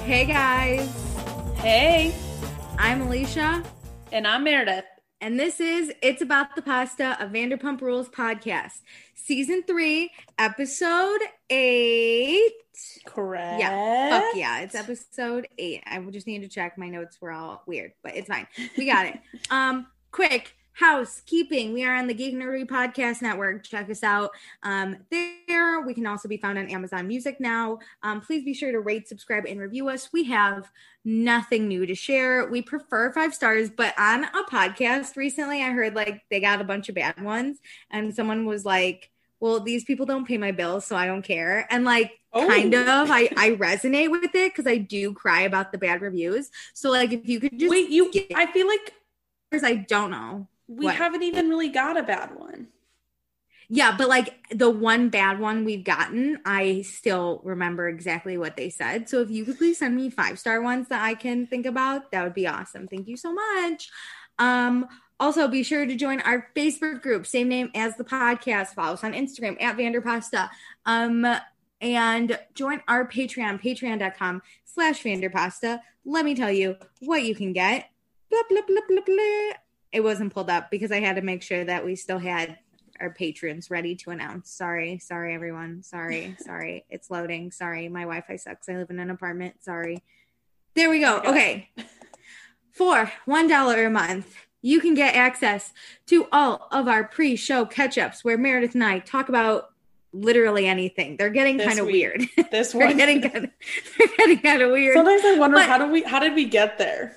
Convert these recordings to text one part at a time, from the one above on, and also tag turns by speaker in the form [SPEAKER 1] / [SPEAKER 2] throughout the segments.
[SPEAKER 1] Hey guys,
[SPEAKER 2] Hey,
[SPEAKER 1] I'm Alicia,
[SPEAKER 2] and I'm Meredith.
[SPEAKER 1] and this is It's About the Pasta, a Vanderpump Rules podcast, season 3, episode 8.
[SPEAKER 2] Correct.
[SPEAKER 1] Yeah, fuck yeah, it's episode 8. I just need to check. My notes were all weird, but it's fine. We got it. Quick housekeeping. We are on the Geek Nerdy Podcast Network. Check us out there. We can also be found on Amazon Music now. Please be sure to rate, subscribe, and review us. We have nothing new to share. We prefer 5 stars, but on a podcast recently, I heard like they got a bunch of bad ones, and someone was like, well, these people don't pay my bills, so I don't care. And like, kind of, I resonate with it because I do cry about the bad reviews. So like, if you could just
[SPEAKER 2] I feel like
[SPEAKER 1] I don't know.
[SPEAKER 2] we haven't even really got a bad one.
[SPEAKER 1] Yeah, but like the one bad one we've gotten, I still remember exactly what they said. So if you could please send me 5-star ones that I can think about, that would be awesome. Thank you so much. Also, be sure to join our Facebook group, same name as the podcast. Follow us on Instagram at Vanderpasta. And join our Patreon, patreon.com/Vanderpasta. Let me tell you what you can get. Blah, blah, blah, blah, blah. It wasn't pulled up because I had to make sure that we still had our patrons ready to announce. Sorry, everyone. Sorry. It's loading. Sorry, my Wi-Fi sucks. I live in an apartment. Sorry. There we go. Okay. For $1 a month, you can get access to all of our pre-show catch-ups where Meredith and I talk about literally anything. They're getting kind of weird.
[SPEAKER 2] This one.
[SPEAKER 1] They're getting kind of weird.
[SPEAKER 2] Sometimes I wonder how did we get there?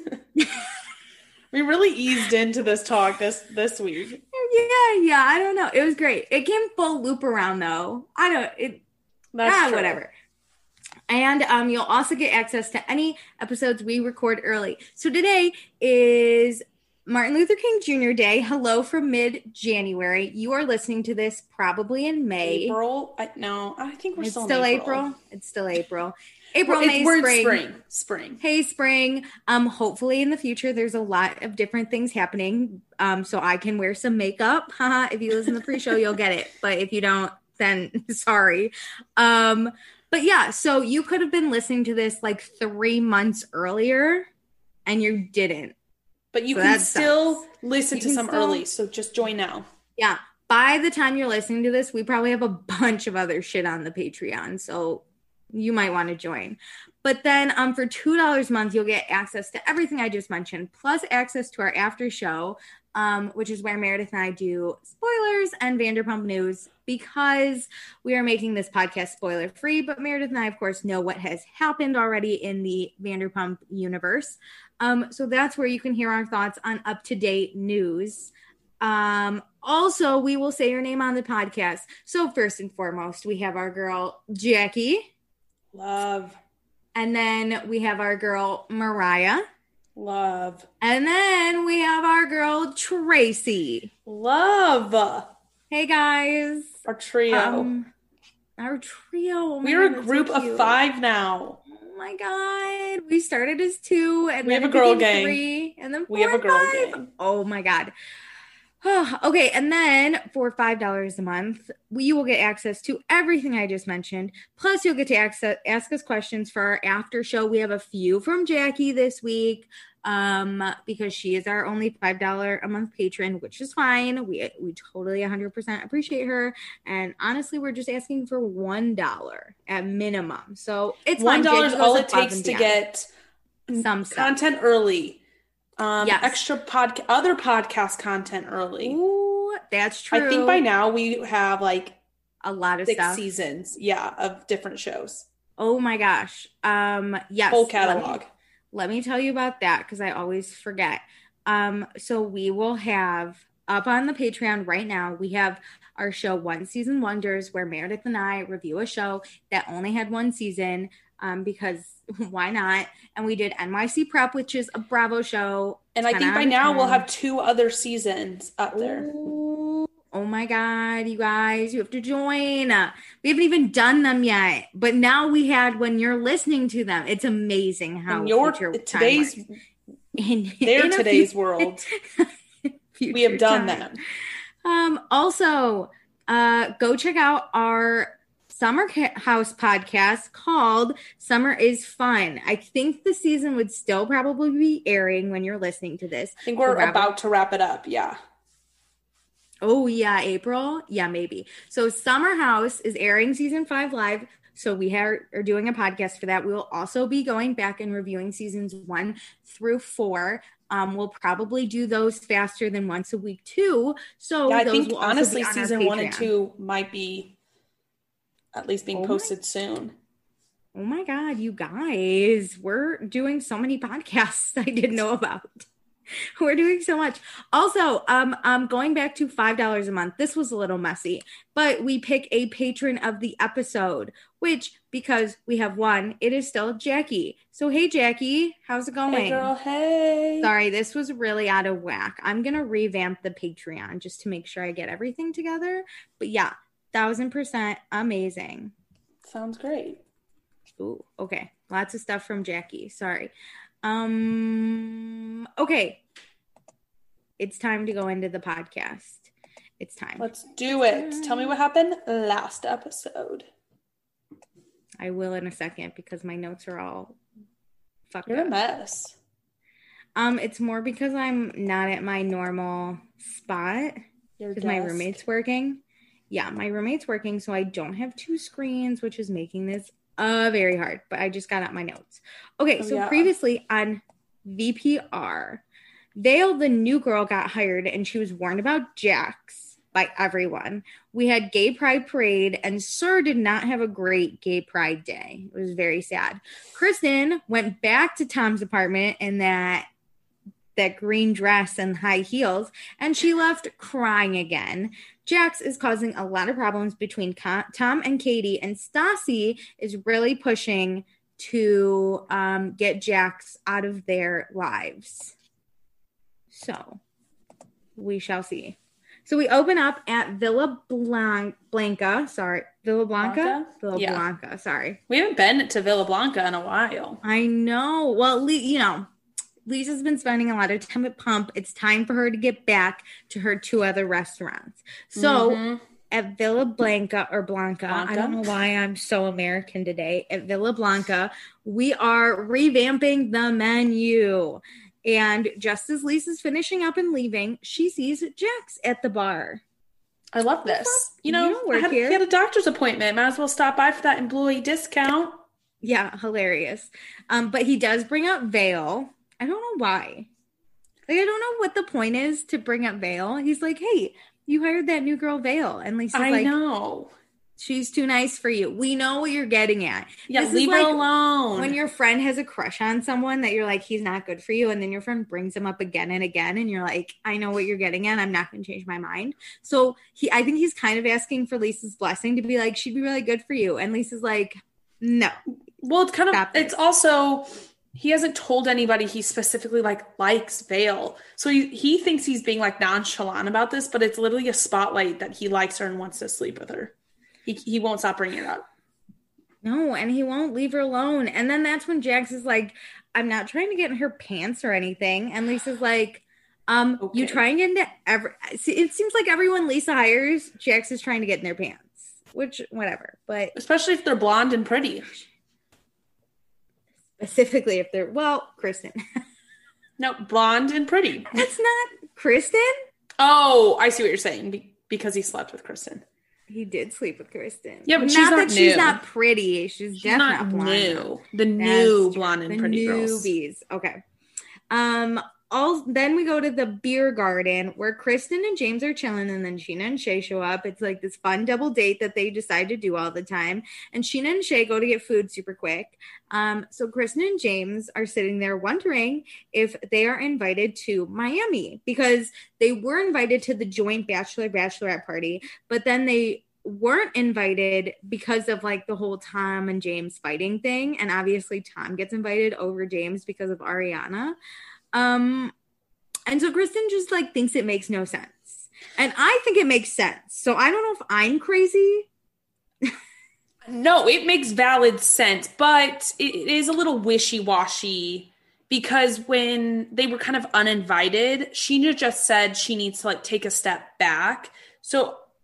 [SPEAKER 2] We really eased into this talk this week.
[SPEAKER 1] Yeah. I don't know. It was great. It came full loop around though. That's whatever. And you'll also get access to any episodes we record early. So today is Martin Luther King Jr. Day. Hello from mid-January. You are listening to this probably in May.
[SPEAKER 2] April? No, I think we're still
[SPEAKER 1] in April. It's still April. May,
[SPEAKER 2] spring.
[SPEAKER 1] Hey, spring. Hopefully in the future, there's a lot of different things happening. So I can wear some makeup. If you listen to the pre-show, you'll get it. But if you don't, then sorry. But yeah, so you could have been listening to this like 3 months earlier and you didn't.
[SPEAKER 2] But you can still listen to some early. So just join now.
[SPEAKER 1] Yeah. By the time you're listening to this, we probably have a bunch of other shit on the Patreon. So you might want to join. But then for $2 a month, you'll get access to everything I just mentioned, plus access to our after show, which is where Meredith and I do spoilers and Vanderpump news because we are making this podcast spoiler free. But Meredith and I, of course, know what has happened already in the Vanderpump universe. So that's where you can hear our thoughts on up-to-date news. Also, we will say your name on the podcast. So first and foremost, we have our girl, Jackie.
[SPEAKER 2] Love.
[SPEAKER 1] And then we have our girl, Mariah.
[SPEAKER 2] Love.
[SPEAKER 1] And then we have our girl, Tracy.
[SPEAKER 2] Love.
[SPEAKER 1] Hey, guys.
[SPEAKER 2] Our trio.
[SPEAKER 1] We're
[SPEAKER 2] a group of 5 now.
[SPEAKER 1] Oh, my God. We started as 2. And
[SPEAKER 2] we
[SPEAKER 1] then
[SPEAKER 2] have a girl gang.
[SPEAKER 1] 3, and then 4
[SPEAKER 2] we have a girl gang.
[SPEAKER 1] Oh, my God. Okay, and then for $5 a month, you will get access to everything I just mentioned. Plus, you'll get to ask us questions for our after show. We have a few from Jackie this week because she is our only $5 a month patron, which is fine. We totally 100% appreciate her. And honestly, we're just asking for $1 at minimum. So it's
[SPEAKER 2] $1 is all it takes to get
[SPEAKER 1] some
[SPEAKER 2] content early.
[SPEAKER 1] Yes.
[SPEAKER 2] Extra other podcast content early.
[SPEAKER 1] Ooh, that's true.
[SPEAKER 2] I think by now we have like
[SPEAKER 1] a lot of
[SPEAKER 2] 6 seasons, of different shows.
[SPEAKER 1] Oh my gosh. Yes.
[SPEAKER 2] Whole catalog.
[SPEAKER 1] Let me tell you about that because I always forget. So we will have up on the Patreon right now, we have our show One Season Wonders where Meredith and I review a show that only had 1 season. Because why not? And we did NYC Prep, which is a Bravo show.
[SPEAKER 2] And I think by now we'll have 2 other seasons up there.
[SPEAKER 1] Ooh, oh my God, you guys, you have to join. We haven't even done them yet. But now we had when you're listening to them. It's amazing how
[SPEAKER 2] today's world. We have done that.
[SPEAKER 1] Also, go check out our House podcast called Summer is Fun. I think the season would still probably be airing when you're listening to this.
[SPEAKER 2] I think we're about to wrap it up. Yeah.
[SPEAKER 1] Oh, yeah. April. Yeah, maybe. So Summer House is airing season 5 live. So we are doing a podcast for that. We will also be going back and reviewing seasons 1 through 4. We'll probably do those faster than once a week too. So
[SPEAKER 2] yeah, I think honestly season 1 and 2 might be at least being posted soon.
[SPEAKER 1] Oh my God, you guys, we're doing so many podcasts I didn't know about. We're doing so much. Also, going back to $5 a month. This was a little messy, but we pick a patron of the episode, which, because we have one, it is still Jackie. So, hey, Jackie, how's it going?
[SPEAKER 2] Hey, girl, hey.
[SPEAKER 1] Sorry, this was really out of whack. I'm going to revamp the Patreon just to make sure I get everything together. But yeah, 1000% amazing.
[SPEAKER 2] Sounds great.
[SPEAKER 1] Ooh, okay. Lots of stuff from Jackie. Sorry. Okay. It's time to go into the podcast. It's time.
[SPEAKER 2] Let's do it. Tell me what happened last episode.
[SPEAKER 1] I will in a second because my notes are all fucked
[SPEAKER 2] You're
[SPEAKER 1] up.
[SPEAKER 2] a mess.
[SPEAKER 1] It's more because I'm not at my normal spot because my roommate's working. Yeah, my roommate's working, so I don't have 2 screens, which is making this very hard, but I just got out my notes. Okay, previously on VPR, Vale, the new girl, got hired and she was warned about Jax by everyone. We had Gay Pride Parade and Sir did not have a great Gay Pride day. It was very sad. Kristen went back to Tom's apartment in that green dress and high heels, and she left crying again. Jax is causing a lot of problems between Tom and Katie, and Stassi is really pushing to get Jax out of their lives. So we shall see. So we open up at Villa Blanca. Sorry, Villa Blanca? Villa Blanca, sorry.
[SPEAKER 2] We haven't been to Villa Blanca in a while.
[SPEAKER 1] I know. Well, Lisa's been spending a lot of time at Pump. It's time for her to get back to her 2 other restaurants. So at Villa Blanca or Blanca, I don't know why I'm so American today. At Villa Blanca, we are revamping the menu. And just as Lisa's finishing up and leaving, she sees Jax at the bar.
[SPEAKER 2] I love this. He had a doctor's appointment. Might as well stop by for that employee discount.
[SPEAKER 1] Yeah, hilarious. But he does bring up Vale. I don't know why. I don't know what the point is to bring up Vale. He's like, hey, you hired that new girl Vale. And Lisa's like, I
[SPEAKER 2] know.
[SPEAKER 1] She's too nice for you. We know what you're getting at.
[SPEAKER 2] Yeah, leave her alone.
[SPEAKER 1] When your friend has a crush on someone that you're like, he's not good for you. And then your friend brings him up again and again. And you're like, I know what you're getting at. I'm not going to change my mind. So I think he's kind of asking for Lisa's blessing to be like, she'd be really good for you. And Lisa's like, no.
[SPEAKER 2] Well, it's also, he hasn't told anybody he specifically likes Vale. So he thinks he's being nonchalant about this, but it's literally a spotlight that he likes her and wants to sleep with her. He won't stop bringing it up.
[SPEAKER 1] No, and he won't leave her alone. And then that's when Jax is like, I'm not trying to get in her pants or anything. And Lisa's like, okay. You trying to get into it seems like everyone Lisa hires, Jax is trying to get in their pants. Which, whatever. But
[SPEAKER 2] especially if they're blonde and pretty.
[SPEAKER 1] Specifically if they're, Kristen.
[SPEAKER 2] No, blonde and pretty.
[SPEAKER 1] That's not Kristen?
[SPEAKER 2] Oh, I see what you're saying. Because he slept with Kristen.
[SPEAKER 1] He did sleep with Kristen.
[SPEAKER 2] Yeah, but she's
[SPEAKER 1] not pretty. She's definitely not
[SPEAKER 2] new. The new blonde and pretty girls.
[SPEAKER 1] Newbies. Okay. Then we go to the beer garden where Kristen and James are chilling, and then Sheena and Shay show up. It's like this fun double date that they decide to do all the time. And Sheena and Shay go to get food super quick. So Kristen and James are sitting there wondering if they are invited to Miami because they were invited to the joint bachelorette party, but then they weren't invited because of the whole Tom and James fighting thing. And obviously Tom gets invited over James because of Ariana. And so Kristen just thinks it makes no sense. And I think it makes sense. So I don't know if I'm crazy.
[SPEAKER 2] No, it makes valid sense, but it is a little wishy-washy because when they were kind of uninvited, Sheena just said she needs to take a step back. So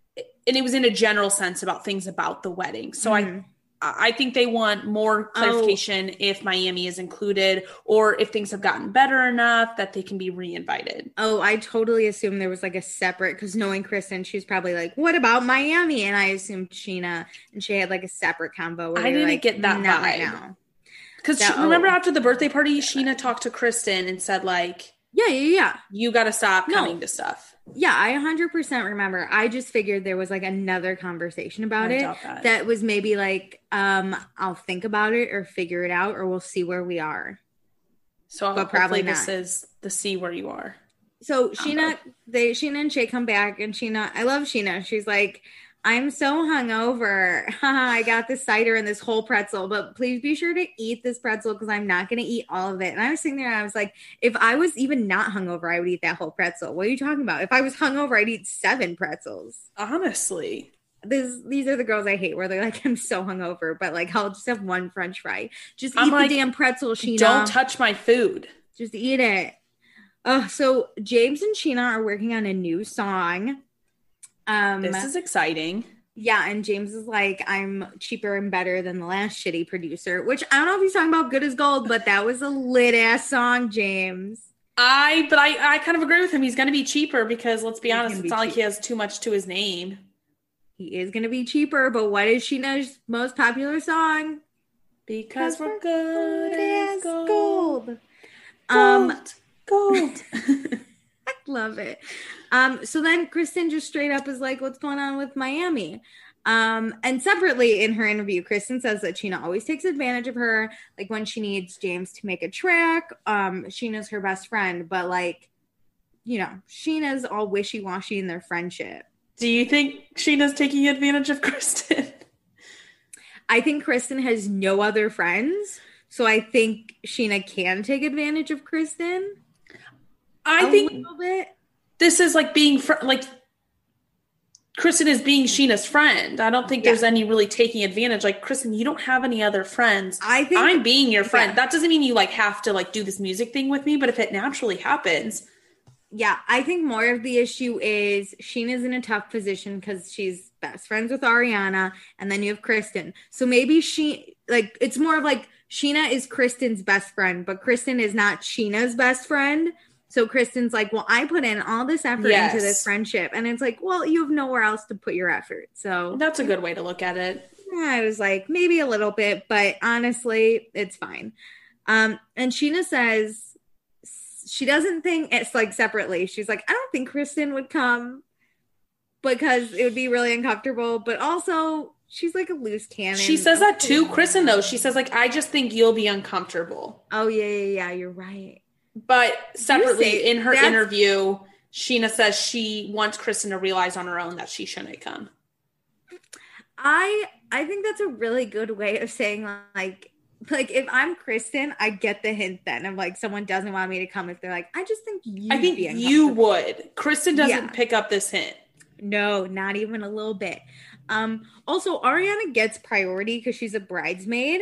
[SPEAKER 2] and it was in a general sense about things about the wedding. So I think they want more clarification if Miami is included or if things have gotten better enough that they can be re-invited.
[SPEAKER 1] Oh, I totally assumed there was like a separate, because knowing Kristen, she's probably like, what about Miami? And I assumed Sheena and she had like a separate convo.
[SPEAKER 2] I didn't
[SPEAKER 1] like,
[SPEAKER 2] get that
[SPEAKER 1] not
[SPEAKER 2] vibe.
[SPEAKER 1] Right now.
[SPEAKER 2] Because remember after the birthday party, Sheena talked to Kristen and said like,
[SPEAKER 1] yeah.
[SPEAKER 2] You got to stop coming to stuff.
[SPEAKER 1] Yeah, I 100% remember. I just figured there was like another conversation about it that was maybe like, I'll think about it or figure it out or we'll see where we are.
[SPEAKER 2] So but probably this is the see where you are.
[SPEAKER 1] So Sheena and Shay come back and Sheena, I love Sheena. She's like, I'm so hungover. I got this cider and this whole pretzel, but please be sure to eat this pretzel because I'm not going to eat all of it. And I was sitting there and I was like, if I was even not hungover, I would eat that whole pretzel. What are you talking about? If I was hungover, I'd eat 7 pretzels.
[SPEAKER 2] Honestly.
[SPEAKER 1] These are the girls I hate where they're like, I'm so hungover, but like, I'll just have 1 French fry. Just eat the damn pretzel, Sheena.
[SPEAKER 2] Don't touch my food.
[SPEAKER 1] Just eat it. Oh, so James and Sheena are working on a new song.
[SPEAKER 2] This is exciting.
[SPEAKER 1] Yeah, and James is like, I'm cheaper and better than the last shitty producer, which I don't know if he's talking about Good as Gold, but that was a lit ass song, James.
[SPEAKER 2] I kind of agree with him. He's going to be cheaper because let's be honest, it's not like he has too much to his name.
[SPEAKER 1] He is going to be cheaper, but what is Sheena's most popular song?
[SPEAKER 2] Because we're good as
[SPEAKER 1] gold.
[SPEAKER 2] Gold.
[SPEAKER 1] I love it. So then Kristen just straight up is like, what's going on with Miami? And separately in her interview, Kristen says that Sheena always takes advantage of her. Like when she needs James to make a track, Sheena's her best friend, but like, you know, Sheena's all wishy-washy in their friendship.
[SPEAKER 2] Do you think Sheena's taking advantage of Kristen?
[SPEAKER 1] I think Kristen has no other friends. So I think Sheena can take advantage of Kristen.
[SPEAKER 2] I think a little bit. This is like being like Kristen is being Sheena's friend. I don't think there's any really taking advantage. Like Kristen, you don't have any other friends. I think I'm being your friend. Yeah. That doesn't mean you like have to like do this music thing with me, but if it naturally happens.
[SPEAKER 1] Yeah, I think more of the issue is Sheena's in a tough position because she's best friends with Ariana, and then you have Kristen. So maybe it's more of like Sheena is Kristen's best friend, but Kristen is not Sheena's best friend. So Kristen's like, well, I put in all this effort into this friendship. And it's like, well, you have nowhere else to put your effort. So
[SPEAKER 2] that's a good way to look at it.
[SPEAKER 1] Yeah, I was like, maybe a little bit, but honestly, it's fine. And Sheena says she doesn't think it's like separately. She's like, I don't think Kristen would come because it would be really uncomfortable. But also, she's like a loose cannon.
[SPEAKER 2] She says that to Kristen, though. She says, like, I just think you'll be uncomfortable.
[SPEAKER 1] Oh, yeah. You're right.
[SPEAKER 2] But separately, in her interview, Sheena says she wants Kristen to realize on her own that she shouldn't come.
[SPEAKER 1] I think that's a really good way of saying, like if I'm Kristen, I get the hint then of like someone doesn't want me to come if they're like, I just think you
[SPEAKER 2] would. Kristen doesn't pick up this hint.
[SPEAKER 1] No, not even a little bit. Also, Ariana gets priority because she's a bridesmaid.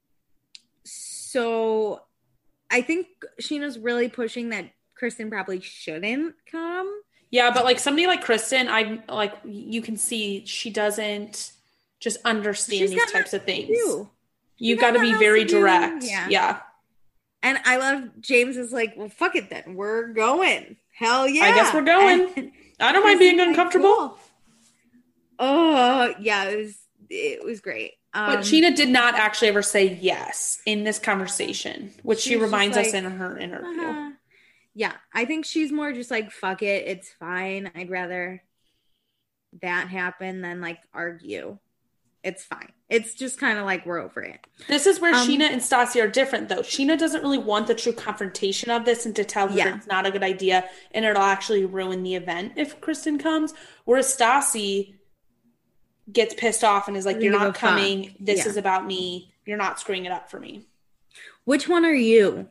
[SPEAKER 1] So I think Sheena's really pushing that Kristen probably shouldn't come.
[SPEAKER 2] Yeah, but like somebody like Kristen, you can see she doesn't just understand these types of things. You've got to be very direct. Yeah.
[SPEAKER 1] And I love James is like, well, fuck it then. We're going. Hell yeah.
[SPEAKER 2] I guess we're going. I don't mind being uncomfortable. Cool.
[SPEAKER 1] Oh, yeah. It was great.
[SPEAKER 2] But Sheena did not actually ever say yes in this conversation, which she reminds us in her interview.
[SPEAKER 1] Yeah, I think she's more just like, fuck it, it's fine. I'd rather that happen than like argue. It's fine. It's just kind of like we're over it.
[SPEAKER 2] This is where Sheena and Stassi are different, though. Sheena doesn't really want the true confrontation of this and to tell her it's not a good idea and it'll actually ruin the event if Kristen comes. Whereas Stassi gets pissed off and is like, you're not coming. This is about me. You're not screwing it up for me.
[SPEAKER 1] Which one are you?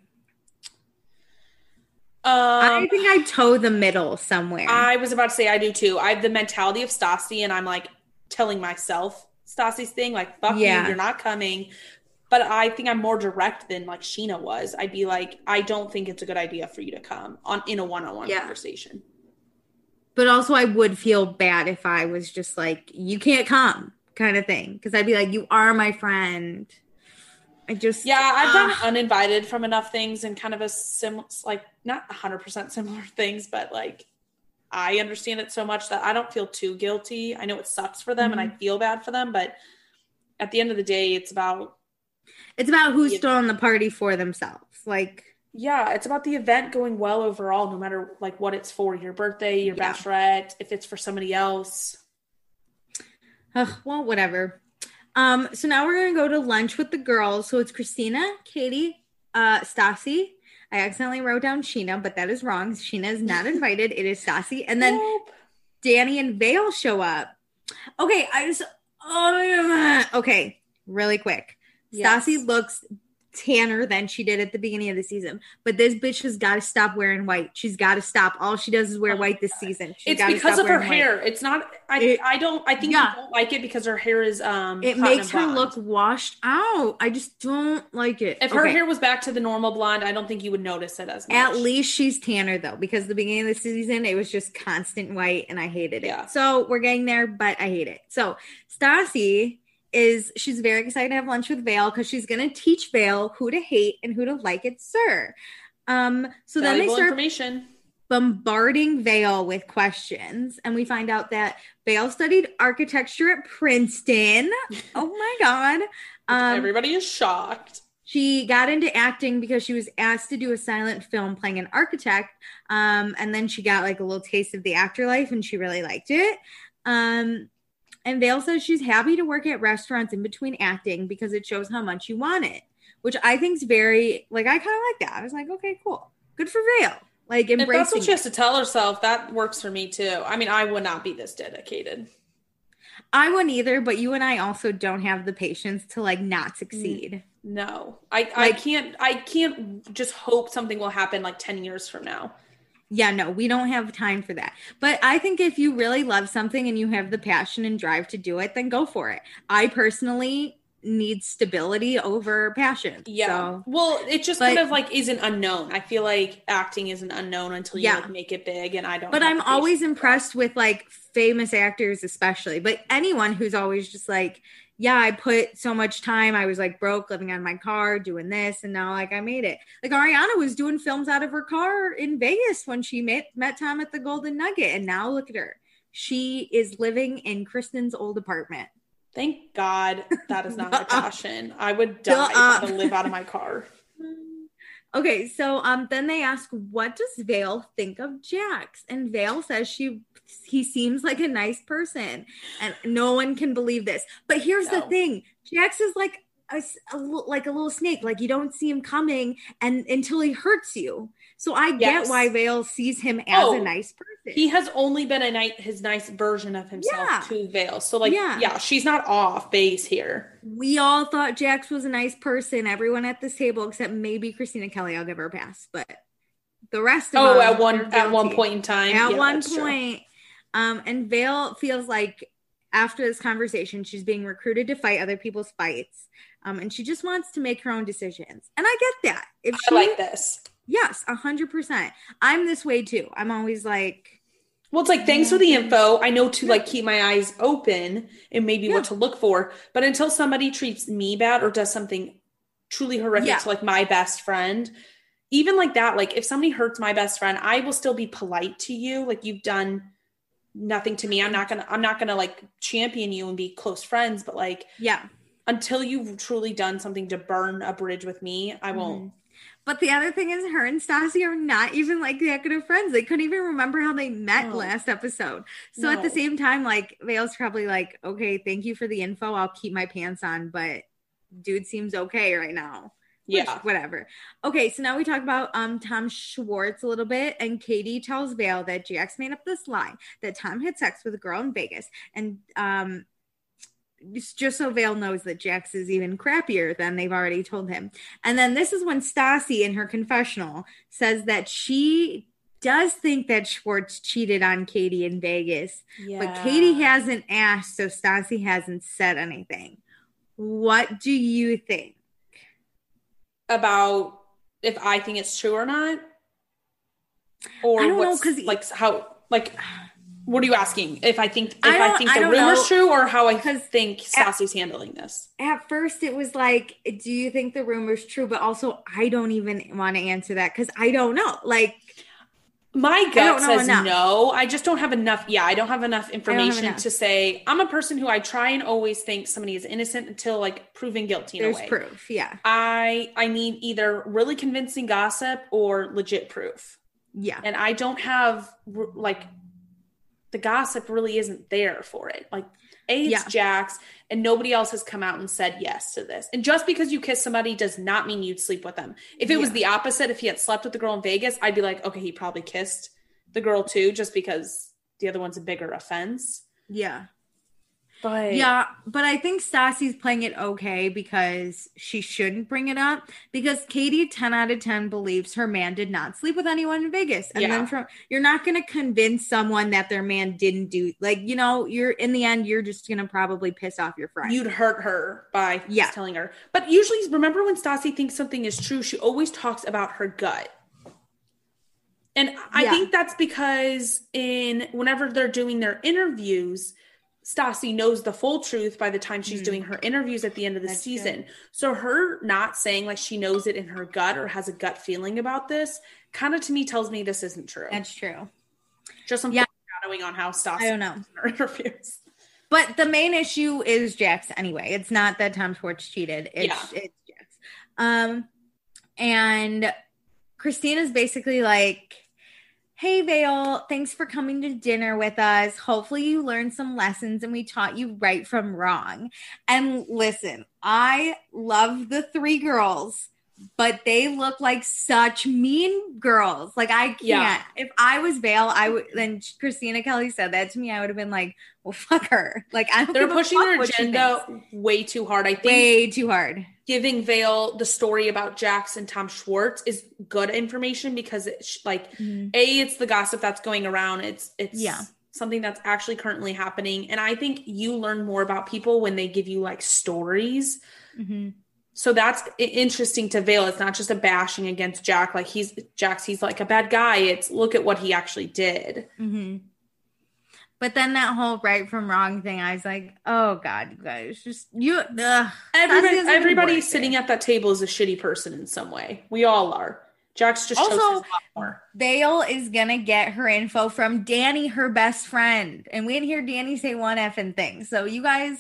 [SPEAKER 1] I think I toe the middle somewhere.
[SPEAKER 2] I was about to say I do too. I have the mentality of Stassi and I'm like telling myself Stassi's thing, like, fuck you, you're not coming. But I think I'm more direct than like Sheena was. I'd be like, I don't think it's a good idea for you to come in a one-on-one conversation.
[SPEAKER 1] But also I would feel bad if I was just like, you can't come kind of thing. Because I'd be like, you are my friend.
[SPEAKER 2] Yeah, I've gotten uninvited from enough things and kind of a like not 100% similar things, but like I understand it so much that I don't feel too guilty. I know it sucks for them and I feel bad for them, but at the end of the day, it's about
[SPEAKER 1] who's throwing the party for themselves. Like,
[SPEAKER 2] yeah, it's about the event going well overall, no matter like what it's for, your birthday, your bachelorette, if it's for somebody else.
[SPEAKER 1] Well, whatever. So now we're going to go to lunch with the girls. So it's Christina, Katie, Stassi. I accidentally wrote down Sheena, but that is wrong. Sheena is not invited. It is Stassi. And then Danny and Vale show up. Okay, okay, really quick. Yes. Stassi looks tanner than she did at the beginning of the season, but this bitch has got to stop wearing white. She's got to stop. All she does is wear white this season.
[SPEAKER 2] It's because of her hair. White. It's not. I think you don't like it because her hair is.
[SPEAKER 1] It makes her look washed out. I just don't like it.
[SPEAKER 2] If her hair was back to the normal blonde, I don't think you would notice it as much.
[SPEAKER 1] At least she's tanner though, because the beginning of the season it was just constant white, and I hated it. So we're getting there, but I hate it. So Stassi. She's very excited to have lunch with Vale because she's going to teach Vale who to hate and who to like at SUR. So then they start bombarding Vale with questions, and we find out that Vale studied architecture at Princeton. Oh my God.
[SPEAKER 2] Everybody is shocked.
[SPEAKER 1] She got into acting because she was asked to do a silent film playing an architect. And then she got like a little taste of the actor life and she really liked it. And Vale says she's happy to work at restaurants in between acting because it shows how much you want it, which I think is very, like, I kind of like that. I was like, okay, cool. Good for Vale. Like, embracing. If
[SPEAKER 2] that's what she has to tell herself, that works for me too. I mean, I would not be this dedicated.
[SPEAKER 1] I wouldn't either, but you and I also don't have the patience to like not succeed.
[SPEAKER 2] No, I can't just hope something will happen like 10 years from now.
[SPEAKER 1] Yeah, no, we don't have time for that. But I think if you really love something and you have the passion and drive to do it, then go for it. I personally need stability over passion.
[SPEAKER 2] Yeah. So, well, it just kind of like is an unknown. I feel like acting is an unknown until you like make it big, and I don't.
[SPEAKER 1] But I'm always impressed with like famous actors, especially. But anyone who's always just like, yeah, I put so much time. I was like broke, living on my car, doing this, and now like I made it. Like Ariana was doing films out of her car in Vegas when she met Tom at the Golden Nugget, and now look at her. She is living in Kristen's old apartment.
[SPEAKER 2] Thank God that is not my passion. I would die if I had to live out of my car.
[SPEAKER 1] Okay, so then they ask, what does Vale think of Jax? And Vale says he seems like a nice person, and no one can believe this. But here's the thing: Jax is like a little snake. Like you don't see him coming, and until he hurts you. So I get why Vale sees him as a nice person.
[SPEAKER 2] He has only been his nice version of himself to Vale. So like, she's not off base here.
[SPEAKER 1] We all thought Jax was a nice person. Everyone at this table, except maybe Christina Kelly. I'll give her a pass, but the rest of them,
[SPEAKER 2] at one point in time,
[SPEAKER 1] at one point, and Vale feels like after this conversation, she's being recruited to fight other people's fights, and she just wants to make her own decisions. And I get that.
[SPEAKER 2] I like this.
[SPEAKER 1] Yes, 100%. I'm this way too. I'm always like,
[SPEAKER 2] well, it's like, thanks for the info. I know to like keep my eyes open and maybe what to look for. But until somebody treats me bad or does something truly horrific to like my best friend, even like that, like if somebody hurts my best friend, I will still be polite to you. Like you've done nothing to me. I'm not gonna like champion you and be close friends. But like, until you've truly done something to burn a bridge with me, I won't.
[SPEAKER 1] But the other thing is her and Stassi are not even like that good of friends. They couldn't even remember how they met last episode. So at the same time, like Vale's probably like, okay, thank you for the info. I'll keep my pants on, but dude seems okay right now. Whatever. Okay, so now we talk about Tom Schwartz a little bit, and Katie tells Vale that Jax made up this lie that Tom had sex with a girl in Vegas, and just so Vale knows that Jax is even crappier than they've already told him. And then this is when Stassi in her confessional says that she does think that Schwartz cheated on Katie in Vegas, but Katie hasn't asked, so Stassi hasn't said anything. What do you think?
[SPEAKER 2] About if I think it's true or not? Or
[SPEAKER 1] I don't know, because
[SPEAKER 2] like how, like... What are you asking? If I think the rumor's true, or how I think Stassi's handling this?
[SPEAKER 1] At first, it was like, do you think the rumor's true? But also, I don't even want to answer that because I don't know. Like,
[SPEAKER 2] my gut says no. I just don't have enough. Yeah, I don't have enough information to say. I'm a person who I try and always think somebody is innocent until like proven guilty.
[SPEAKER 1] There's proof. Yeah.
[SPEAKER 2] I need either really convincing gossip or legit proof.
[SPEAKER 1] Yeah.
[SPEAKER 2] And I don't have like. The gossip really isn't there for it. Like, it's Jax, and nobody else has come out and said yes to this. And just because you kiss somebody does not mean you'd sleep with them. If it was the opposite, if he had slept with the girl in Vegas, I'd be like, okay, he probably kissed the girl too, just because the other one's a bigger offense.
[SPEAKER 1] Yeah.
[SPEAKER 2] But
[SPEAKER 1] I think Stassi's playing it okay because she shouldn't bring it up, because Katie 10 out of 10 believes her man did not sleep with anyone in Vegas. And then you're not going to convince someone that their man didn't do, like, you know, you're in the end, you're just going to probably piss off your friend.
[SPEAKER 2] You'd hurt her by telling her. But usually, remember when Stassi thinks something is true, she always talks about her gut. And I think that's because whenever they're doing their interviews, Stassi knows the full truth by the time she's doing her interviews at the end of the season. Good. So her not saying like she knows it in her gut or has a gut feeling about this kind of to me tells me this isn't true.
[SPEAKER 1] That's true.
[SPEAKER 2] Just some foreshadowing on how Stassi
[SPEAKER 1] I don't know.
[SPEAKER 2] her interviews.
[SPEAKER 1] But the main issue is Jax anyway. It's not that Tom Schwartz cheated. It's Jax. And Christina's basically like, hey, Vale, thanks for coming to dinner with us. Hopefully you learned some lessons and we taught you right from wrong. And listen, I love the three girls, but they look like such mean girls. Like, I can't. Yeah. If I was Vale, then Christina Kelly said that to me, I would have been like, well, fuck her. Like, I don't
[SPEAKER 2] They're pushing their agenda way too hard. I think
[SPEAKER 1] way too hard.
[SPEAKER 2] Giving Vale the story about Jax and Tom Schwartz is good information because it's like, it's the gossip that's going around. It's something that's actually currently happening. And I think you learn more about people when they give you like stories. Mm-hmm. So that's interesting to Vale. It's not just a bashing against Jax. Like he's like a bad guy. It's look at what he actually did.
[SPEAKER 1] Mm-hmm. But then that whole right from wrong thing, I was like, oh God, you guys, just you.
[SPEAKER 2] Everybody sitting at that table is a shitty person in some way. We all are. Jax just chose his lot more.
[SPEAKER 1] Vale is gonna get her info from Danny, her best friend, and we didn't hear Danny say one effing thing. So you guys,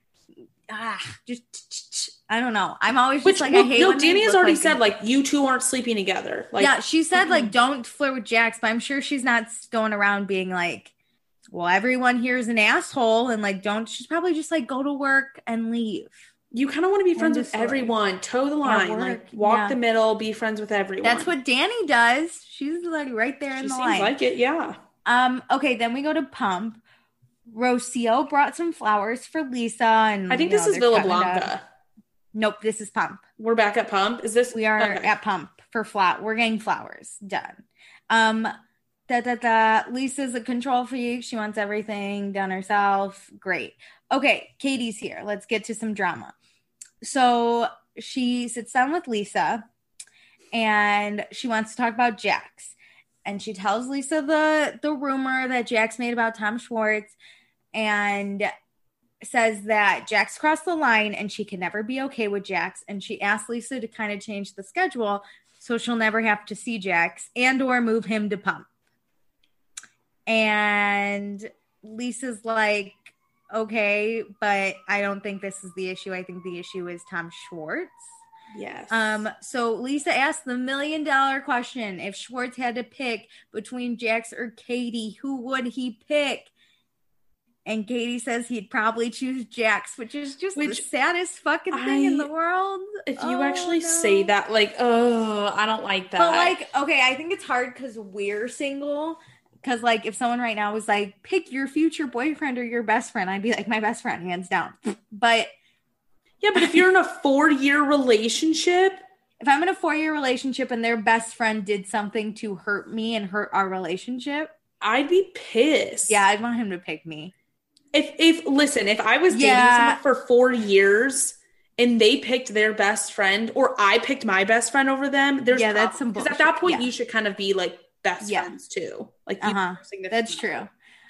[SPEAKER 1] just I don't know. I'm always just I hate.
[SPEAKER 2] No, Danny has already said like you two aren't sleeping together. Like,
[SPEAKER 1] yeah, she said like don't flirt with Jax, but I'm sure she's not going around being like, well, everyone here is an asshole, and like she's probably just like go to work and leave.
[SPEAKER 2] You kind of want to be friends with everyone. Toe the line, like walk the middle, be friends with everyone.
[SPEAKER 1] That's what Danny does. She's like right there in the line.
[SPEAKER 2] Seems like it, yeah.
[SPEAKER 1] Okay, then we go to Pump. Rocio brought some flowers for Lisa, and
[SPEAKER 2] I think this is Villa Blanca.
[SPEAKER 1] Nope, this is Pump.
[SPEAKER 2] We're back at Pump. Is this?
[SPEAKER 1] We are at Pump for We're getting flowers. Done. Lisa's a control freak. She wants everything done herself. Great. Okay, Katie's here. Let's get to some drama. So she sits down with Lisa and she wants to talk about Jax. And she tells Lisa the rumor that Jax made about Tom Schwartz and says that Jax crossed the line and she can never be okay with Jax. And she asks Lisa to kind of change the schedule so she'll never have to see Jax and or move him to Pump. And Lisa's like, okay, but I don't think this is the issue. I think the issue is Tom Schwartz.
[SPEAKER 2] Yes.
[SPEAKER 1] So Lisa asked the $1 million question. If Schwartz had to pick between Jax or Katie, who would he pick? And Katie says he'd probably choose Jax, which is just the saddest fucking thing in the world.
[SPEAKER 2] If you actually say that, like, I don't like that.
[SPEAKER 1] But like, okay, I think it's hard because we're single. Because, like, if someone right now was like, pick your future boyfriend or your best friend, I'd be like, my best friend, hands down. But
[SPEAKER 2] yeah, but if you're in a 4-year relationship.
[SPEAKER 1] If I'm in a 4-year relationship and their best friend did something to hurt me and hurt our relationship,
[SPEAKER 2] I'd be pissed.
[SPEAKER 1] Yeah, I'd want him to pick me.
[SPEAKER 2] If I was dating someone for 4 years and they picked their best friend or I picked my best friend over them,
[SPEAKER 1] that's some bullshit.
[SPEAKER 2] Because at that point, you should kind of be like, best friends too. Like,
[SPEAKER 1] that's true.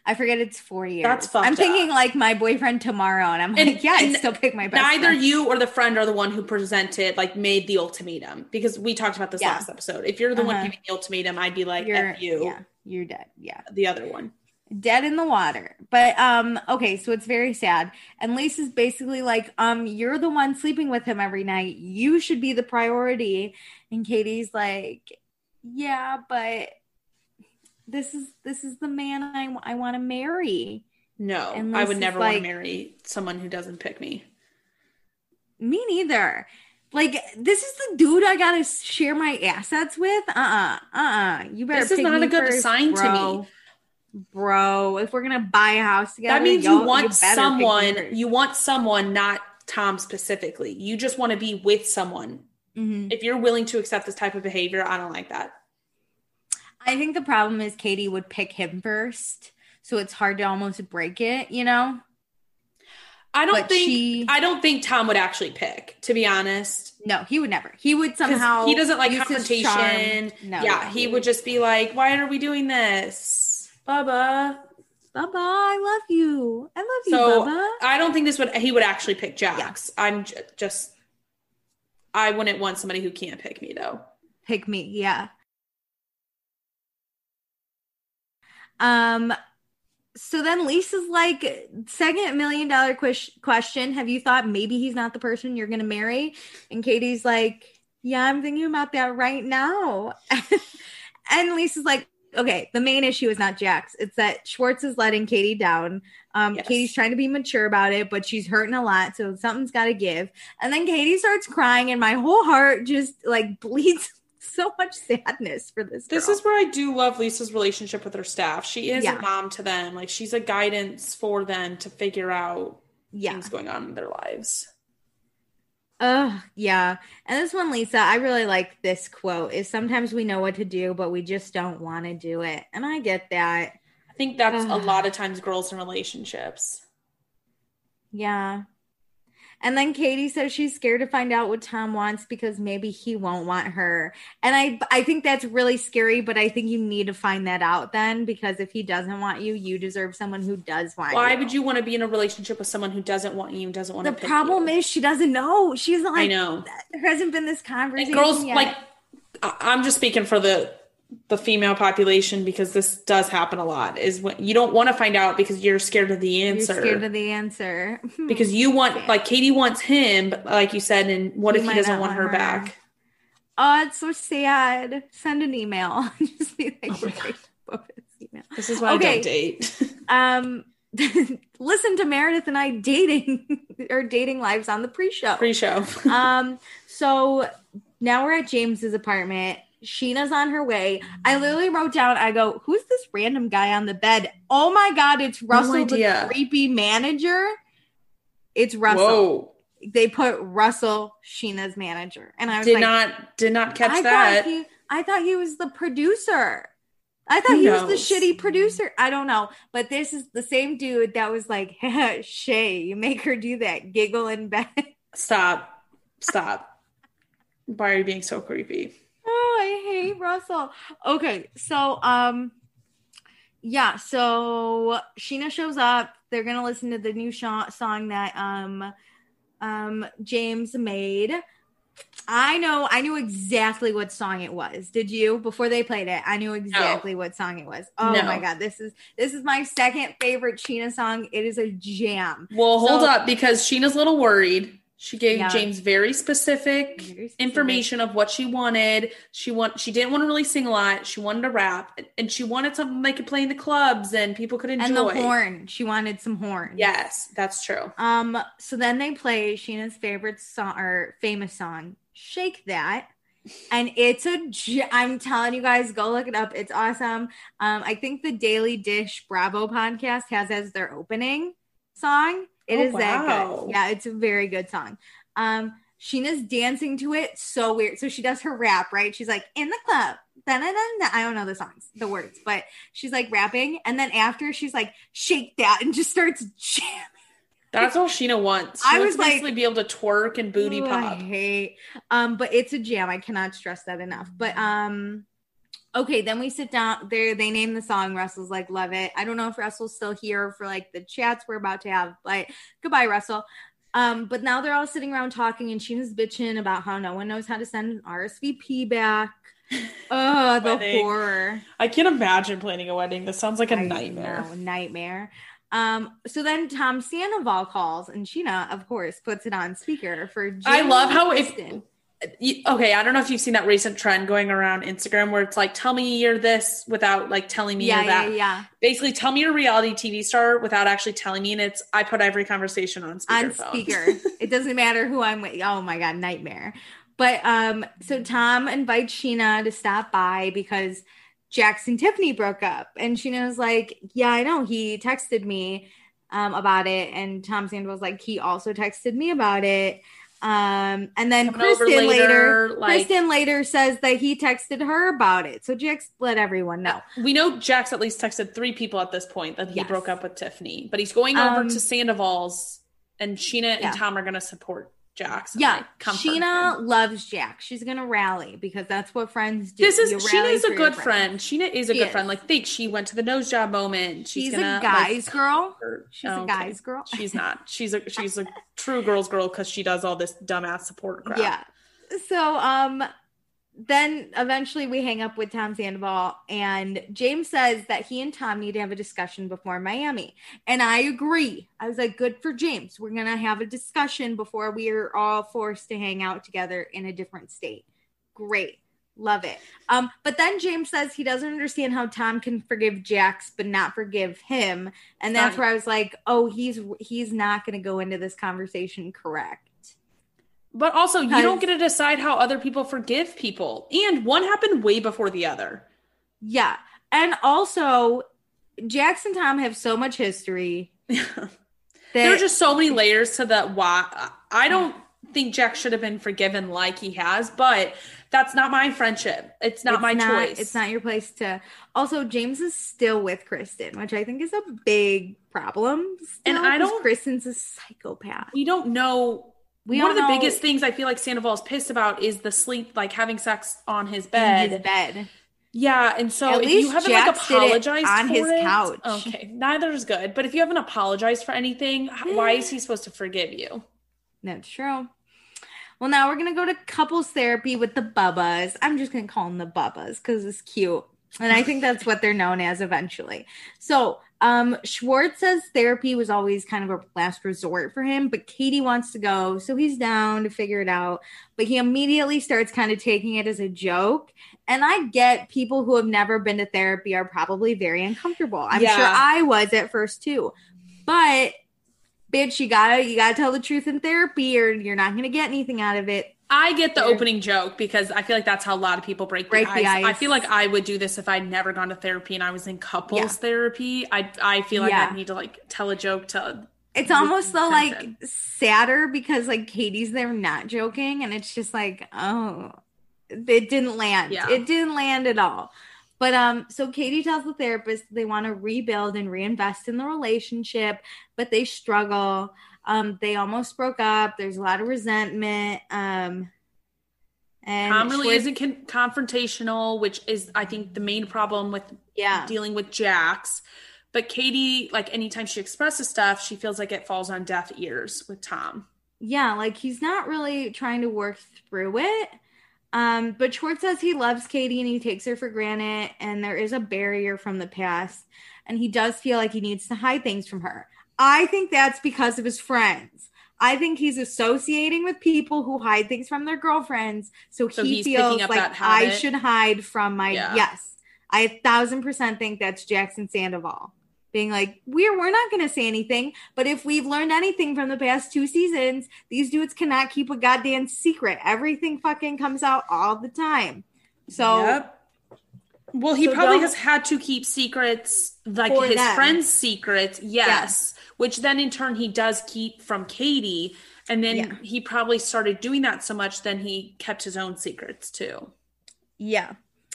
[SPEAKER 1] I forget it's 4 years.
[SPEAKER 2] That's fucked
[SPEAKER 1] I'm thinking
[SPEAKER 2] up.
[SPEAKER 1] like my boyfriend tomorrow, and I'm like, yeah, I'd still pick my best
[SPEAKER 2] Neither
[SPEAKER 1] friend.
[SPEAKER 2] you or the friend are the one who presented, like, made the ultimatum, because we talked about this last episode. If you're the one giving the ultimatum, I'd be like, F you.
[SPEAKER 1] Yeah, you're dead. Yeah.
[SPEAKER 2] The other one.
[SPEAKER 1] Dead in the water. But okay, so it's very sad. And Lisa's basically like, you're the one sleeping with him every night. You should be the priority. And Katie's like, yeah, but this is the man I want to marry.
[SPEAKER 2] No, I would never want to marry someone who doesn't pick me.
[SPEAKER 1] Me neither. Like, this is the dude I gotta share my assets with? You better.
[SPEAKER 2] This is not a good sign to me.
[SPEAKER 1] Bro, if we're gonna buy a house together,
[SPEAKER 2] that means you want someone, not Tom specifically. You just want to be with someone. Mm-hmm. If you're willing to accept this type of behavior, I don't like that.
[SPEAKER 1] I think the problem is Katie would pick him first, so it's hard to almost break it, you know?
[SPEAKER 2] I don't think Tom would actually pick, to be honest.
[SPEAKER 1] No, he would never. He would somehow.
[SPEAKER 2] He doesn't like confrontation. No, yeah, he would just be like, "Why are we doing this, Bubba?
[SPEAKER 1] Bubba, I love you. I love you, Bubba."
[SPEAKER 2] I don't think he would actually pick Jax. Yeah. I wouldn't want somebody who can't pick me, though.
[SPEAKER 1] Pick me, yeah. So then Lisa's like, second $1 million question. Have you thought maybe he's not the person you're going to marry? And Katie's like, yeah, I'm thinking about that right now. And Lisa's like, okay, the main issue is not Jax. It's that Schwartz is letting Katie down. Yes. Katie's trying to be mature about it, but she's hurting a lot. So something's got to give. And then Katie starts crying and my whole heart just like bleeds so much sadness for this girl.
[SPEAKER 2] This is where I do love Lisa's relationship with her staff. She is a mom to them. Like, she's a guidance for them to figure out things going on in their lives.
[SPEAKER 1] Yeah. And this one, Lisa, I really like this quote, is sometimes we know what to do, but we just don't want to do it. And I get that.
[SPEAKER 2] I think that's a lot of times girls in relationships.
[SPEAKER 1] Yeah. And then Katie says she's scared to find out what Tom wants because maybe he won't want her. And I think that's really scary, but I think you need to find that out then, because if he doesn't want you, you deserve someone who does want you.
[SPEAKER 2] Why would you want to be in a relationship with someone who doesn't want you, doesn't want to pick you?
[SPEAKER 1] The problem is she doesn't know. She's like,
[SPEAKER 2] I know.
[SPEAKER 1] There hasn't been this conversation
[SPEAKER 2] girls,
[SPEAKER 1] yet.
[SPEAKER 2] like, I'm just speaking for the female population, because this does happen a lot, is when you don't want to find out because you're scared of the answer.
[SPEAKER 1] You're scared of the answer.
[SPEAKER 2] Because you want, like, Katie wants him, but like you said, and what if he doesn't want her back?
[SPEAKER 1] Oh, it's so sad. Send an email. Just be like,
[SPEAKER 2] this is why I don't date.
[SPEAKER 1] Listen to Meredith and I dating lives on the pre-show. So now we're at James's apartment. Sheena's on her way. I literally wrote down, I go, who's this random guy on the bed? Oh my God, it's Russell, the creepy manager. It's Russell. Whoa. They put Russell, Sheena's manager. And I was
[SPEAKER 2] did not catch that.
[SPEAKER 1] I thought he was the producer. I thought he was the shitty producer. I don't know. But this is the same dude that was like, Shay, you make her do that. Giggle in bed.
[SPEAKER 2] Stop. Why are you being so creepy?
[SPEAKER 1] Oh, I hate Russell. Okay, so so Sheena shows up. They're gonna listen to the new song that James made. I knew exactly what song it was. Did you? Before they played it, I knew exactly what song it was. Oh my God, this is my second favorite Sheena song. It is a jam.
[SPEAKER 2] Well, hold up, because Sheena's a little worried. She gave James very specific information of what she wanted. She didn't want to really sing a lot. She wanted to rap, and she wanted something they could play in the clubs and people could enjoy.
[SPEAKER 1] And the horn. She wanted some horn.
[SPEAKER 2] Yes, that's true.
[SPEAKER 1] So then they play Sheena's favorite song, or famous song, "Shake That," and I'm telling you guys, go look it up. It's awesome. I think the Daily Dish Bravo podcast has as their opening song. It is that good. Yeah, it's a very good song. Sheena's dancing to it. So weird. So she does her rap, right? She's like, in the club. Da-da-da-da. I don't know the words, but she's like rapping. And then after she's like, shake that, and just starts jamming.
[SPEAKER 2] That's all Sheena wants. She wants to basically be able to twerk and booty pop.
[SPEAKER 1] I hate. But it's a jam. I cannot stress that enough. But Okay, then we sit down there. They name the song. Russell's like, love it. I don't know if Russell's still here for like the chats we're about to have, but goodbye, Russell. But now they're all sitting around talking, and Sheena's bitching about how no one knows how to send an RSVP back. Oh, the horror.
[SPEAKER 2] I can't imagine planning a wedding. This sounds like a nightmare.
[SPEAKER 1] Nightmare. So then Tom Sandoval calls, and Sheena, of course, puts it on speaker for Jim.
[SPEAKER 2] I love how okay, I don't know if you've seen that recent trend going around Instagram where it's like, tell me you're this without like telling me you're that.
[SPEAKER 1] Yeah.
[SPEAKER 2] Basically, tell me you're a reality TV star without actually telling me. And I put every conversation on speakerphone.
[SPEAKER 1] On speaker. It doesn't matter who I'm with. Oh my God, nightmare. But so Tom invites Sheena to stop by because Jax and Tiffany broke up. And Sheena was like, yeah, I know. He texted me about it. And Tom Sandoval's like, he also texted me about it. And then Kristen later says that he texted her about it. So Jax let everyone know.
[SPEAKER 2] We know Jax at least texted 3 people at this point that he broke up with Tiffany, but he's going over to Sandoval's, and Sheena and Tom are going to support Jax.
[SPEAKER 1] Yeah, Sheena loves Jax. She's gonna rally because that's what friends do.
[SPEAKER 2] Sheena's a good friend. Sheena is a good friend. Like, think she went to the nose job moment.
[SPEAKER 1] She's a guy's girl. She's a guy's girl.
[SPEAKER 2] She's not. She's a true girl's girl because she does all this dumbass support crap.
[SPEAKER 1] Yeah. So then eventually we hang up with Tom Sandoval, and James says that he and Tom need to have a discussion before Miami. And I agree. I was like, good for James. We're going to have a discussion before we are all forced to hang out together in a different state. Great. Love it. But then James says he doesn't understand how Tom can forgive Jax but not forgive him. And that's where I was like, oh, he's not going to go into this conversation correct.
[SPEAKER 2] But also, you don't get to decide how other people forgive people. And one happened way before the other.
[SPEAKER 1] Yeah. And also, Jax and Tom have so much history.
[SPEAKER 2] There are just so many layers to the why. I don't think Jax should have been forgiven like he has, but that's not my friendship. It's not my choice.
[SPEAKER 1] It's not your place to. Also, James is still with Kristen, which I think is a big problem.
[SPEAKER 2] And
[SPEAKER 1] Kristen's a psychopath.
[SPEAKER 2] We don't know. One of the biggest things I feel like Sandoval is pissed about is the sleep, like having sex on his bed.
[SPEAKER 1] In his bed.
[SPEAKER 2] Yeah, and so if you haven't like apologized
[SPEAKER 1] on his couch.
[SPEAKER 2] Okay, neither is good. But if you haven't apologized for anything, why is he supposed to forgive you?
[SPEAKER 1] That's true. Well, now we're gonna go to couples therapy with the Bubbas. I'm just gonna call them the Bubbas because it's cute, and I think that's what they're known as eventually. So Schwartz says therapy was always kind of a last resort for him, but Katie wants to go, so he's down to figure it out. But he immediately starts kind of taking it as a joke. And I get people who have never been to therapy are probably very uncomfortable. I'm sure I was at first too. But bitch, you gotta tell the truth in therapy or you're not gonna get anything out of it.
[SPEAKER 2] I get the opening joke because I feel like that's how a lot of people break the ice. I feel like I would do this if I'd never gone to therapy and I was in couples therapy. I feel like I need to like tell a joke to.
[SPEAKER 1] It's almost though like sadder because like Katie's there not joking and it's just like, oh, it didn't land. Yeah. It didn't land at all. But so Katie tells the therapist they want to rebuild and reinvest in the relationship, but they struggle. They almost broke up. There's a lot of resentment. And
[SPEAKER 2] Tom really isn't confrontational, which is, I think, the main problem with dealing with Jax. But Katie, like, anytime she expresses stuff, she feels like it falls on deaf ears with Tom.
[SPEAKER 1] Yeah, like, he's not really trying to work through it. But Schwartz says he loves Katie and he takes her for granted. And there is a barrier from the past. And he does feel like he needs to hide things from her. I think that's because of his friends. I think he's associating with people who hide things from their girlfriends. So he feels like I should hide from my, yes. I 1,000% think that's Jackson Sandoval. Being like, we're not going to say anything. But if we've learned anything from the past 2 seasons, these dudes cannot keep a goddamn secret. Everything fucking comes out all the time. So...
[SPEAKER 2] Yep. Well, he probably has had to keep secrets, like his friends' secrets, which then in turn he does keep from Katie. And then he probably started doing that so much, then he kept his own secrets too.
[SPEAKER 1] Yeah.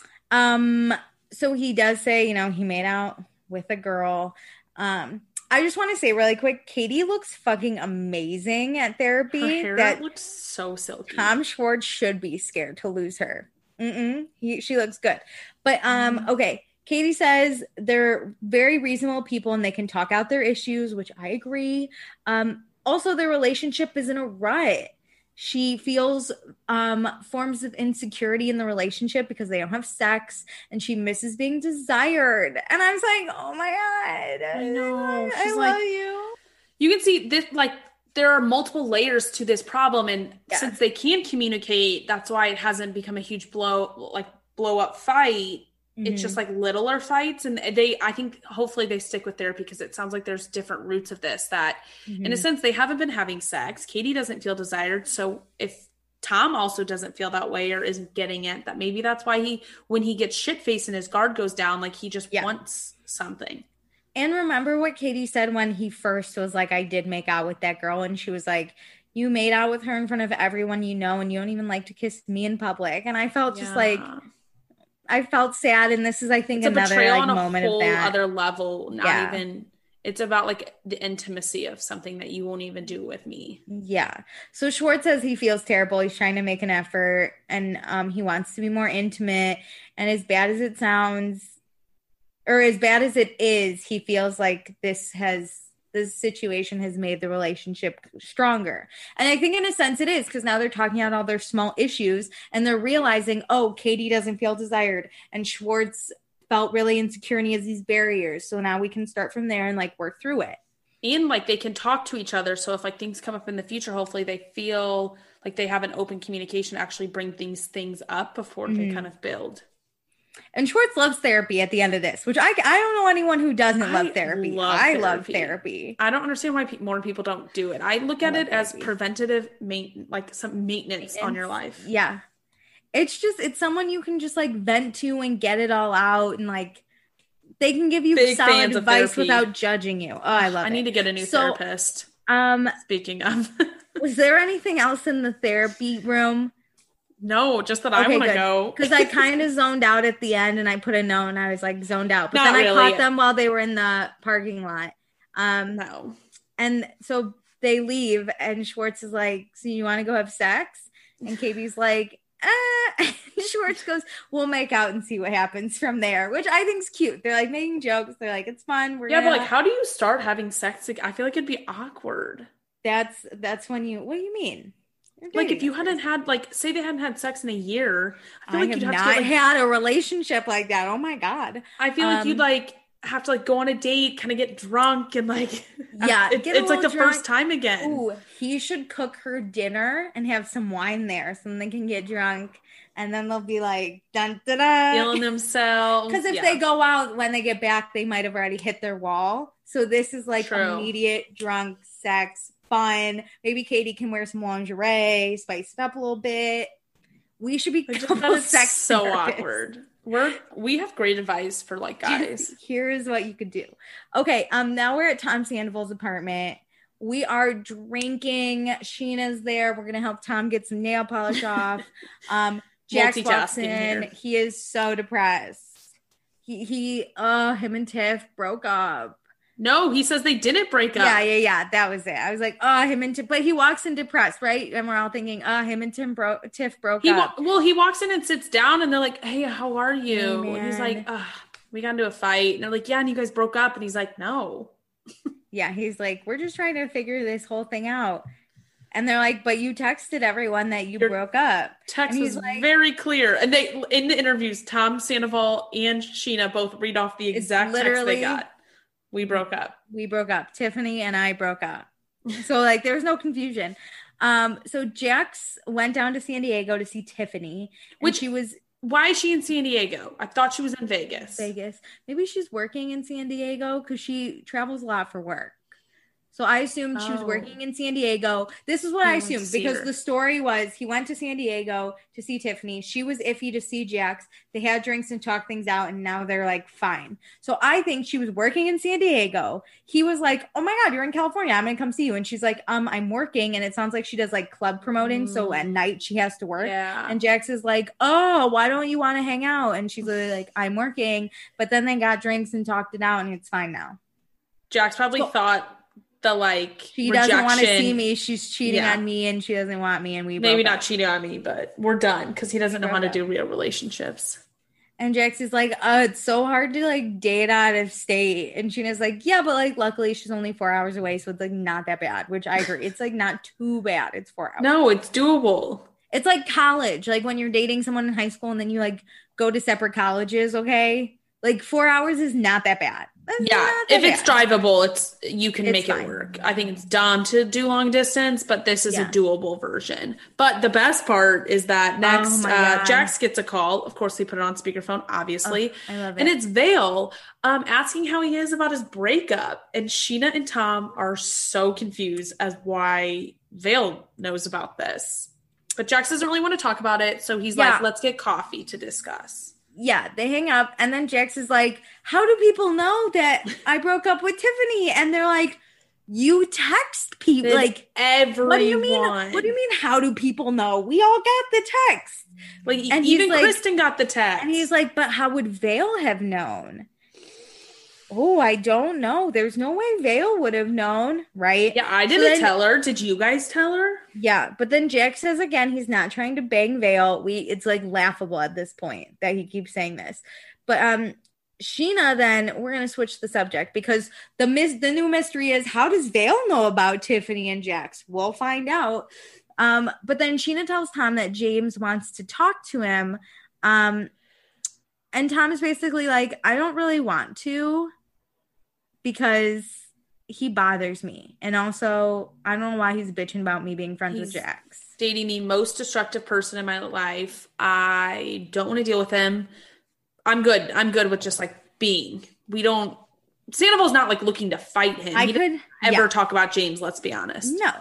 [SPEAKER 1] So he does say, you know, he made out with a girl. I just want to say really quick, Katie looks fucking amazing at therapy.
[SPEAKER 2] Her hair looks so silky.
[SPEAKER 1] Tom Schwartz should be scared to lose her. She looks good. But okay. Katie says they're very reasonable people and they can talk out their issues, which I agree. Also, their relationship is in a rut. She feels forms of insecurity in the relationship because they don't have sex and she misses being desired. And I was like, oh my God.
[SPEAKER 2] I know.
[SPEAKER 1] I love you.
[SPEAKER 2] You can see this, like, there are multiple layers to this problem. And since they can communicate, that's why it hasn't become a huge blow up fight. It's just like littler fights. And I think hopefully they stick with therapy because it sounds like there's different roots of this that in a sense they haven't been having sex. Katie doesn't feel desired. So if Tom also doesn't feel that way or isn't getting it, that maybe that's why when he gets shit-faced and his guard goes down, like he just wants something.
[SPEAKER 1] And remember what Katie said when he first was like, I did make out with that girl. And she was like, you made out with her in front of everyone you know, and you don't even like to kiss me in public. And I felt just like, I felt sad. And this is, I think, another like moment of that.
[SPEAKER 2] Other level, not even, it's about like the intimacy of something that you won't even do with me.
[SPEAKER 1] Yeah. So Schwartz says he feels terrible. He's trying to make an effort and he wants to be more intimate. And as bad as it sounds, or as bad as it is, he feels like this situation has made the relationship stronger. And I think in a sense it is, because now they're talking about all their small issues and they're realizing, oh, Katie doesn't feel desired and Schwartz felt really insecure and he has these barriers. So now we can start from there and like work through it.
[SPEAKER 2] And like they can talk to each other. So if like things come up in the future, hopefully they feel like they have an open communication, actually bring these things up before they kind of build.
[SPEAKER 1] And Schwartz loves therapy at the end of this, which I don't know anyone who doesn't love therapy. I love therapy.
[SPEAKER 2] I don't understand why more people don't do it. I look at it as preventative, like some maintenance on your life.
[SPEAKER 1] Yeah. It's someone you can just like vent to and get it all out. And like, they can give you solid advice without judging you. Oh, I love it.
[SPEAKER 2] I need to get a new therapist. Speaking of.
[SPEAKER 1] Was there anything else in the therapy room?
[SPEAKER 2] No, just that I want to go.
[SPEAKER 1] Because I kind of zoned out at the end and I put a note and I was like zoned out. But then I caught them while they were in the parking lot.
[SPEAKER 2] No.
[SPEAKER 1] And so they leave and Schwartz is like, so you want to go have sex? And Katie's like, Schwartz goes, we'll make out and see what happens from there, which I think is cute. They're like making jokes. They're like, it's fun.
[SPEAKER 2] But like, how do you start having sex? Like, I feel like it'd be awkward.
[SPEAKER 1] That's when what do you mean?
[SPEAKER 2] Like if you hadn't had, like, say they hadn't had sex in a year, I feel like you'd have
[SPEAKER 1] not had a relationship like that. Oh my God.
[SPEAKER 2] I feel like you'd like have to like go on a date, kind of get drunk and like, it's like the first time again.
[SPEAKER 1] Ooh, he should cook her dinner and have some wine there so then they can get drunk and then they'll be like, dun dun dun.
[SPEAKER 2] Feeling themselves.
[SPEAKER 1] Because if they go out, when they get back, they might have already hit their wall. So this is like immediate drunk sex. Fun. Maybe Katie can wear some lingerie, spice it up a little bit. We should be couple sex
[SPEAKER 2] so
[SPEAKER 1] therapists.
[SPEAKER 2] Awkward. We have great advice for like guys.
[SPEAKER 1] Here's what you could do. Okay, now we're at Tom Sandoval's apartment. We are drinking. Sheena's there. We're gonna help Tom get some nail polish off. Jax walks in. He is so depressed. Him and Tiff broke up.
[SPEAKER 2] No, he says they didn't break up.
[SPEAKER 1] Yeah. That was it. I was like, him and Tiff. But he walks in depressed, right? And we're all thinking, him and Tiff broke up.
[SPEAKER 2] He walks in and sits down and they're like, hey, how are you? Hey, and he's like, we got into a fight. And they're like, yeah, and you guys broke up. And he's like, no.
[SPEAKER 1] Yeah, he's like, we're just trying to figure this whole thing out. And they're like, but you texted everyone that you broke up.
[SPEAKER 2] Text was like, very clear. And they, in the interviews, Tom Sandoval and Sheena both read off the exact text they got. We broke up.
[SPEAKER 1] Tiffany and I broke up. So like there was no confusion. So Jax went down to San Diego to see Tiffany.
[SPEAKER 2] Why is she in San Diego? I thought she was in Vegas.
[SPEAKER 1] Maybe she's working in San Diego because she travels a lot for work. So I assumed she was working in San Diego. This is what I assumed because the story was he went to San Diego to see Tiffany. She was iffy to see Jax. They had drinks and talked things out and now they're like fine. So I think she was working in San Diego. He was like, oh my God, you're in California. I'm going to come see you. And she's like, I'm working. And it sounds like she does like club promoting. So at night she has to work.
[SPEAKER 2] Yeah.
[SPEAKER 1] And Jax is like, oh, why don't you want to hang out? And she's literally like, I'm working. But then they got drinks and talked it out and it's fine now.
[SPEAKER 2] Jax probably thought the like
[SPEAKER 1] she doesn't want to see me. She's cheating on me, and she doesn't want me. And we
[SPEAKER 2] maybe not cheating on me, but we're done because he doesn't know how to do real relationships.
[SPEAKER 1] And Jax is like, it's so hard to like date out of state. And Scheana's like, yeah, but like luckily she's only 4 hours away, so it's like not that bad. Which I agree. It's like not too bad. It's 4 hours.
[SPEAKER 2] No, it's doable.
[SPEAKER 1] It's like college, like when you're dating someone in high school and then you like go to separate colleges. Okay, like 4 hours is not that bad.
[SPEAKER 2] If it's drivable, you can make it work. I think it's dumb to do long distance, but this is a doable version. But the best part is that next, Jax gets a call. Of course, they put it on speakerphone, obviously.
[SPEAKER 1] I love it.
[SPEAKER 2] And it's Vale asking how he is about his breakup. And Scheana and Tom are so confused as why Vale knows about this. But Jax doesn't really want to talk about it, so he's like, let's get coffee to discuss.
[SPEAKER 1] Yeah, they hang up, and then Jax is like, how do people know that I broke up with Tiffany? And they're like, you text people. Like,
[SPEAKER 2] everyone.
[SPEAKER 1] What do you mean, how do people know? We all got the text.
[SPEAKER 2] Like, and even Kristen got the text.
[SPEAKER 1] And he's like, but how would Vale have known? Oh, I don't know. There's no way Vale would have known, right?
[SPEAKER 2] Yeah, I didn't tell her. Did you guys tell her?
[SPEAKER 1] Yeah, but then Jax says again, he's not trying to bang Vale. It's like laughable at this point that he keeps saying this. But Scheana, then we're gonna switch the subject because the new mystery is, how does Vale know about Tiffany and Jax? We'll find out. But then Scheana tells Tom that James wants to talk to him. And Tom is basically like, I don't really want to, because he bothers me. And also, I don't know why he's bitching about me being friends with Jax.
[SPEAKER 2] Dating the most destructive person in my life. I don't want to deal with him. I'm good. I'm good with just like being. Sandoval's not like looking to fight him. He doesn't ever talk about James, let's be honest.
[SPEAKER 1] No.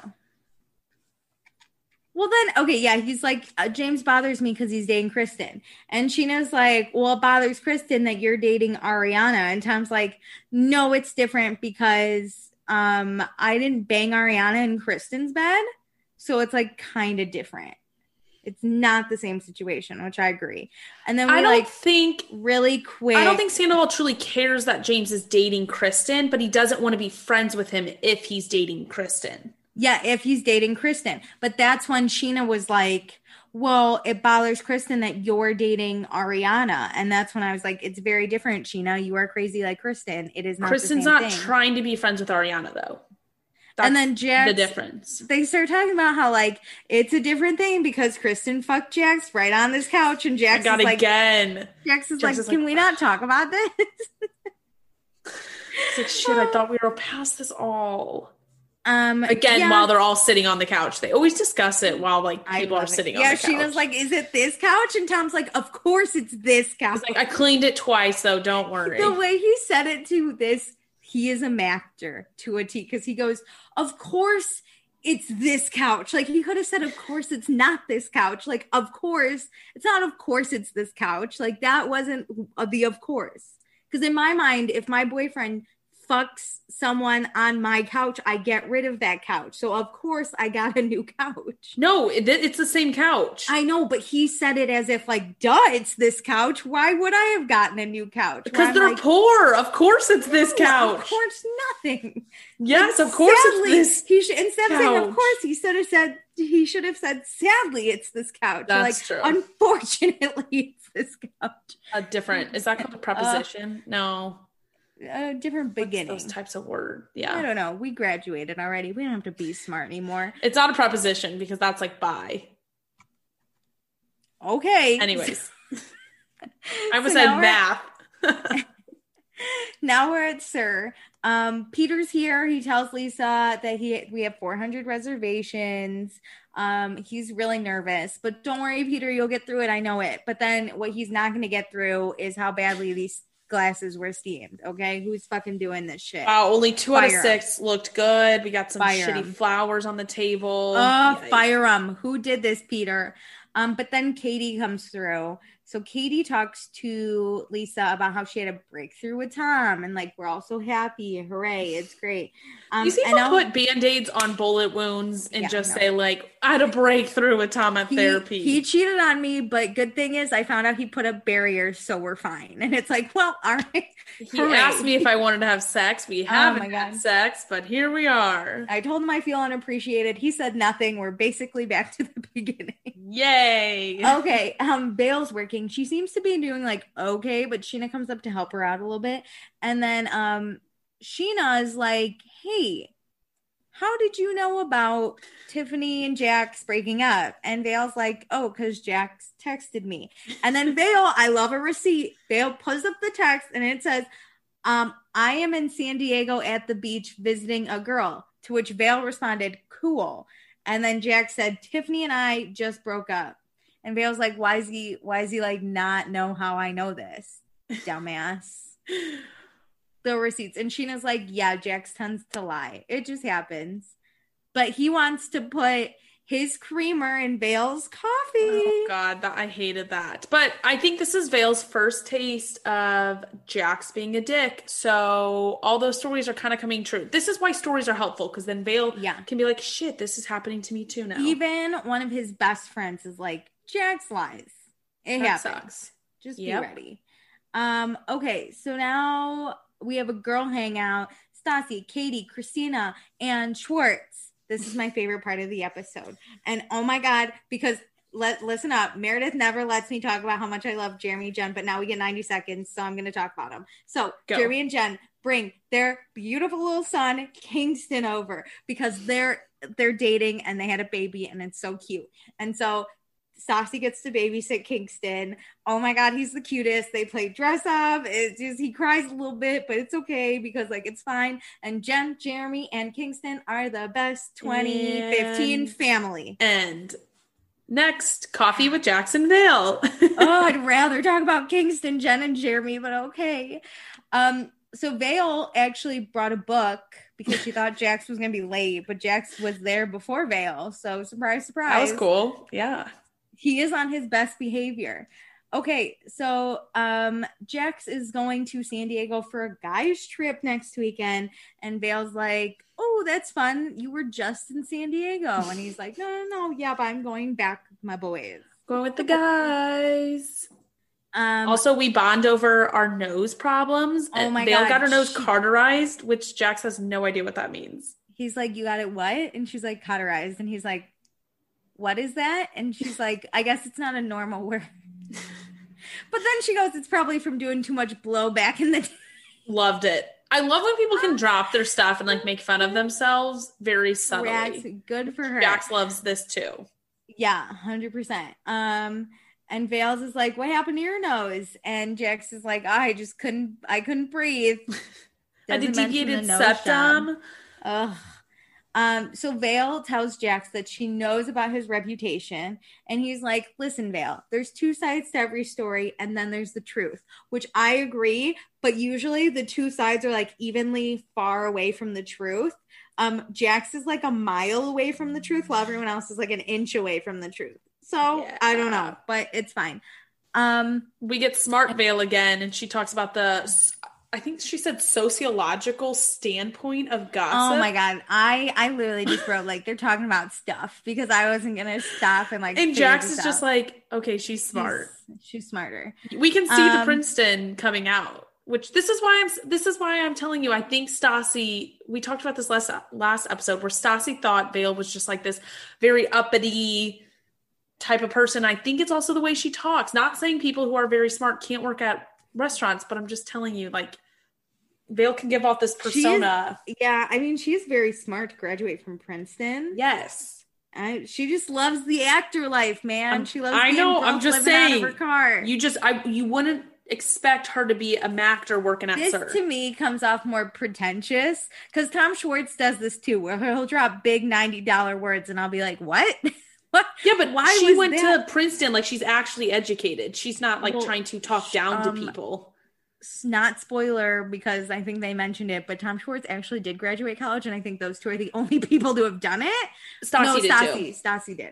[SPEAKER 1] Well, then, okay, yeah, he's like, James bothers me because he's dating Kristen. And Scheana's like, well, it bothers Kristen that you're dating Ariana. And Tom's like, no, it's different because I didn't bang Ariana in Kristen's bed. So it's like kind of different. It's not the same situation, which I agree. And then really quick.
[SPEAKER 2] I don't think Sandoval truly cares that James is dating Kristen, but he doesn't want to be friends with him if he's dating Kristen.
[SPEAKER 1] Yeah, if he's dating Kristen. But that's when Scheana was like, well, it bothers Kristen that you're dating Ariana. And that's when I was like, it's very different, Scheana. You are crazy like Kristen. It is not
[SPEAKER 2] Kristen's
[SPEAKER 1] the same
[SPEAKER 2] not
[SPEAKER 1] thing.
[SPEAKER 2] Trying to be friends with Ariana, though. That's
[SPEAKER 1] and then Jax,
[SPEAKER 2] the difference.
[SPEAKER 1] They start talking about how, like, it's a different thing because Kristen fucked Jax right on this couch. And Jax is like, Jax is like, can we not talk about this?
[SPEAKER 2] It's like, shit, I thought we were past this all. While they're all sitting on the couch, they always discuss it while like people are sitting on the couch.
[SPEAKER 1] Yeah, Scheana's like, is it this couch? And Tom's like, of course it's this couch.
[SPEAKER 2] He's like, I cleaned it twice, though, don't worry.
[SPEAKER 1] The way he said it to this, he is a actor to a T, because he goes, of course it's this couch. Like, he could have said, of course it's not this couch. Like, of course it's not, of course it's this couch. Like, that wasn't the of course. Because in my mind, if my boyfriend fucks someone on my couch, I get rid of that couch. So of course I got a new couch.
[SPEAKER 2] No, it's the same couch.
[SPEAKER 1] I know, but he said it as if like, duh, it's this couch. Why would I have gotten a new couch?
[SPEAKER 2] Because they're like, poor. Of course it's this couch.
[SPEAKER 1] Of course nothing.
[SPEAKER 2] Yes, like, of course sadly,
[SPEAKER 1] it's this instead of saying of course, he should have said sadly it's this couch.
[SPEAKER 2] That's true.
[SPEAKER 1] Unfortunately it's this couch.
[SPEAKER 2] Is that called a preposition? No.
[SPEAKER 1] A different beginning.
[SPEAKER 2] Those types of words. Yeah.
[SPEAKER 1] I don't know. We graduated already. We don't have to be smart anymore.
[SPEAKER 2] It's not a preposition because that's like bye.
[SPEAKER 1] Okay.
[SPEAKER 2] Anyways. I almost said math.
[SPEAKER 1] Now we're at Sir. Peter's here. He tells Lisa that we have 400 reservations. He's really nervous, but don't worry, Peter, you'll get through it. I know it. But then what he's not going to get through is how badly these glasses were steamed. Okay, who's fucking doing this shit?
[SPEAKER 2] Wow, only 2 out of 6 looked good. We got some shitty flowers on the table.
[SPEAKER 1] Fire them. Who did this, Peter? But then Katie comes through. So Katie talks to Lisa about how she had a breakthrough with Tom, and like we're all so happy, hooray, it's great.
[SPEAKER 2] These people put Band-Aids on bullet wounds and say like, I had a breakthrough with Tom at therapy.
[SPEAKER 1] He cheated on me, but good thing is I found out he put up barriers, so we're fine. And it's like, well, all right.
[SPEAKER 2] He asked me if I wanted to have sex. We haven't had sex, but here we are.
[SPEAKER 1] I told him I feel unappreciated. He said nothing. We're basically back to the beginning.
[SPEAKER 2] Yay.
[SPEAKER 1] Okay. Vale's working. She seems to be doing like okay, but Sheena comes up to help her out a little bit. And then Sheena is like, hey, how did you know about Tiffany and Jax breaking up? And Vale's like, oh, because Jax texted me. And then Vale, I love a receipt. Vale pulls up the text and it says, I am in San Diego at the beach visiting a girl. To which Vale responded, cool. And then Jax said, Tiffany and I just broke up. And Vale's like, why is he like not know how I know this? Dumbass. The receipts. And Sheena's like, yeah, Jax tends to lie. It just happens. But he wants to put his creamer in Vale's coffee.
[SPEAKER 2] Oh God, I hated that. But I think this is Vale's first taste of Jax being a dick. So all those stories are kind of coming true. This is why stories are helpful, because then Vale can be like, shit, this is happening to me too now.
[SPEAKER 1] Even one of his best friends is like, Jax lies. It happens.
[SPEAKER 2] Sucks.
[SPEAKER 1] Just be ready. Okay, so now we have a girl hangout. Stassi, Katie, Christina, and Schwartz. This is my favorite part of the episode. And oh my God, because listen up. Meredith never lets me talk about how much I love Jeremy and Jen, but now we get 90 seconds, so I'm going to talk about them. So Jeremy and Jen bring their beautiful little son, Kingston, over because they're dating and they had a baby and it's so cute. And so Stassi gets to babysit Kingston. Oh my God, he's the cutest. They play dress up. It's just, he cries a little bit, but it's okay because like it's fine. And Jen, Jeremy, and Kingston are the best 2015 family.
[SPEAKER 2] And next, coffee with Jackson Vale.
[SPEAKER 1] Oh, I'd rather talk about Kingston, Jen, and Jeremy, but okay. So Vale actually brought a book because she thought Jax was going to be late, but Jax was there before Vale. So surprise, surprise.
[SPEAKER 2] That was cool. Yeah.
[SPEAKER 1] He is on his best behavior. Okay, so Jax is going to San Diego for a guy's trip next weekend, and Vale's like, oh, that's fun. You were just in San Diego. And he's like, no, yeah, but I'm going back with my boys.
[SPEAKER 2] Going with the guys. Also, we bond over our nose problems.
[SPEAKER 1] Oh my
[SPEAKER 2] Vale
[SPEAKER 1] God.
[SPEAKER 2] got her nose cauterized, which Jax has no idea what that means.
[SPEAKER 1] He's like, you got it what? And she's like, cauterized. And he's like, what is that? And she's like, I guess it's not a normal word. But then she goes, it's probably from doing too much blow back in the day.
[SPEAKER 2] Loved it. I love when people can drop their stuff and like make fun of themselves very subtly.
[SPEAKER 1] Jax, good for her.
[SPEAKER 2] Jax loves this too.
[SPEAKER 1] Yeah, 100%. And Vale's is like, what happened to your nose? And Jax is like, I couldn't breathe.
[SPEAKER 2] A deviated septum.
[SPEAKER 1] Ugh. So Vale tells Jax that she knows about his reputation, and he's like, listen, Vale, there's two sides to every story, and then there's the truth, which I agree, but usually the two sides are like evenly far away from the truth. Jax is like a mile away from the truth, while everyone else is like an inch away from the truth. So I don't know, but it's fine.
[SPEAKER 2] We get smart Vale again, and she talks about I think she said sociological standpoint of gossip.
[SPEAKER 1] Oh my God. I literally just wrote like they're talking about stuff because I wasn't going to stop and like.
[SPEAKER 2] And Jax is just like, okay, she's smart.
[SPEAKER 1] She's smarter.
[SPEAKER 2] We can see the Princeton coming out, which this is why I'm telling you, I think Stassi, we talked about this last episode where Stassi thought Vale was just like this very uppity type of person. I think it's also the way she talks. Not saying people who are very smart can't work at restaurants, but I'm just telling you, like, Vale can give off this persona.
[SPEAKER 1] I mean, she's very smart to graduate from Princeton.
[SPEAKER 2] Yes.
[SPEAKER 1] She just loves the actor life, man. She loves
[SPEAKER 2] I'm just saying,
[SPEAKER 1] out of her car.
[SPEAKER 2] You wouldn't expect her to be a actor working at
[SPEAKER 1] this
[SPEAKER 2] SUR.
[SPEAKER 1] To me comes off more pretentious because Tom Schwartz does this too, where he'll drop big $90 words and I'll be like, what? What?
[SPEAKER 2] Yeah, but why she went to Princeton like she's actually educated. She's not like trying to talk down to people.
[SPEAKER 1] Not spoiler because I think they mentioned it, but Tom Schwartz actually did graduate college, and I think those two are the only people to have done it.
[SPEAKER 2] Stassi did too.
[SPEAKER 1] Stassi did.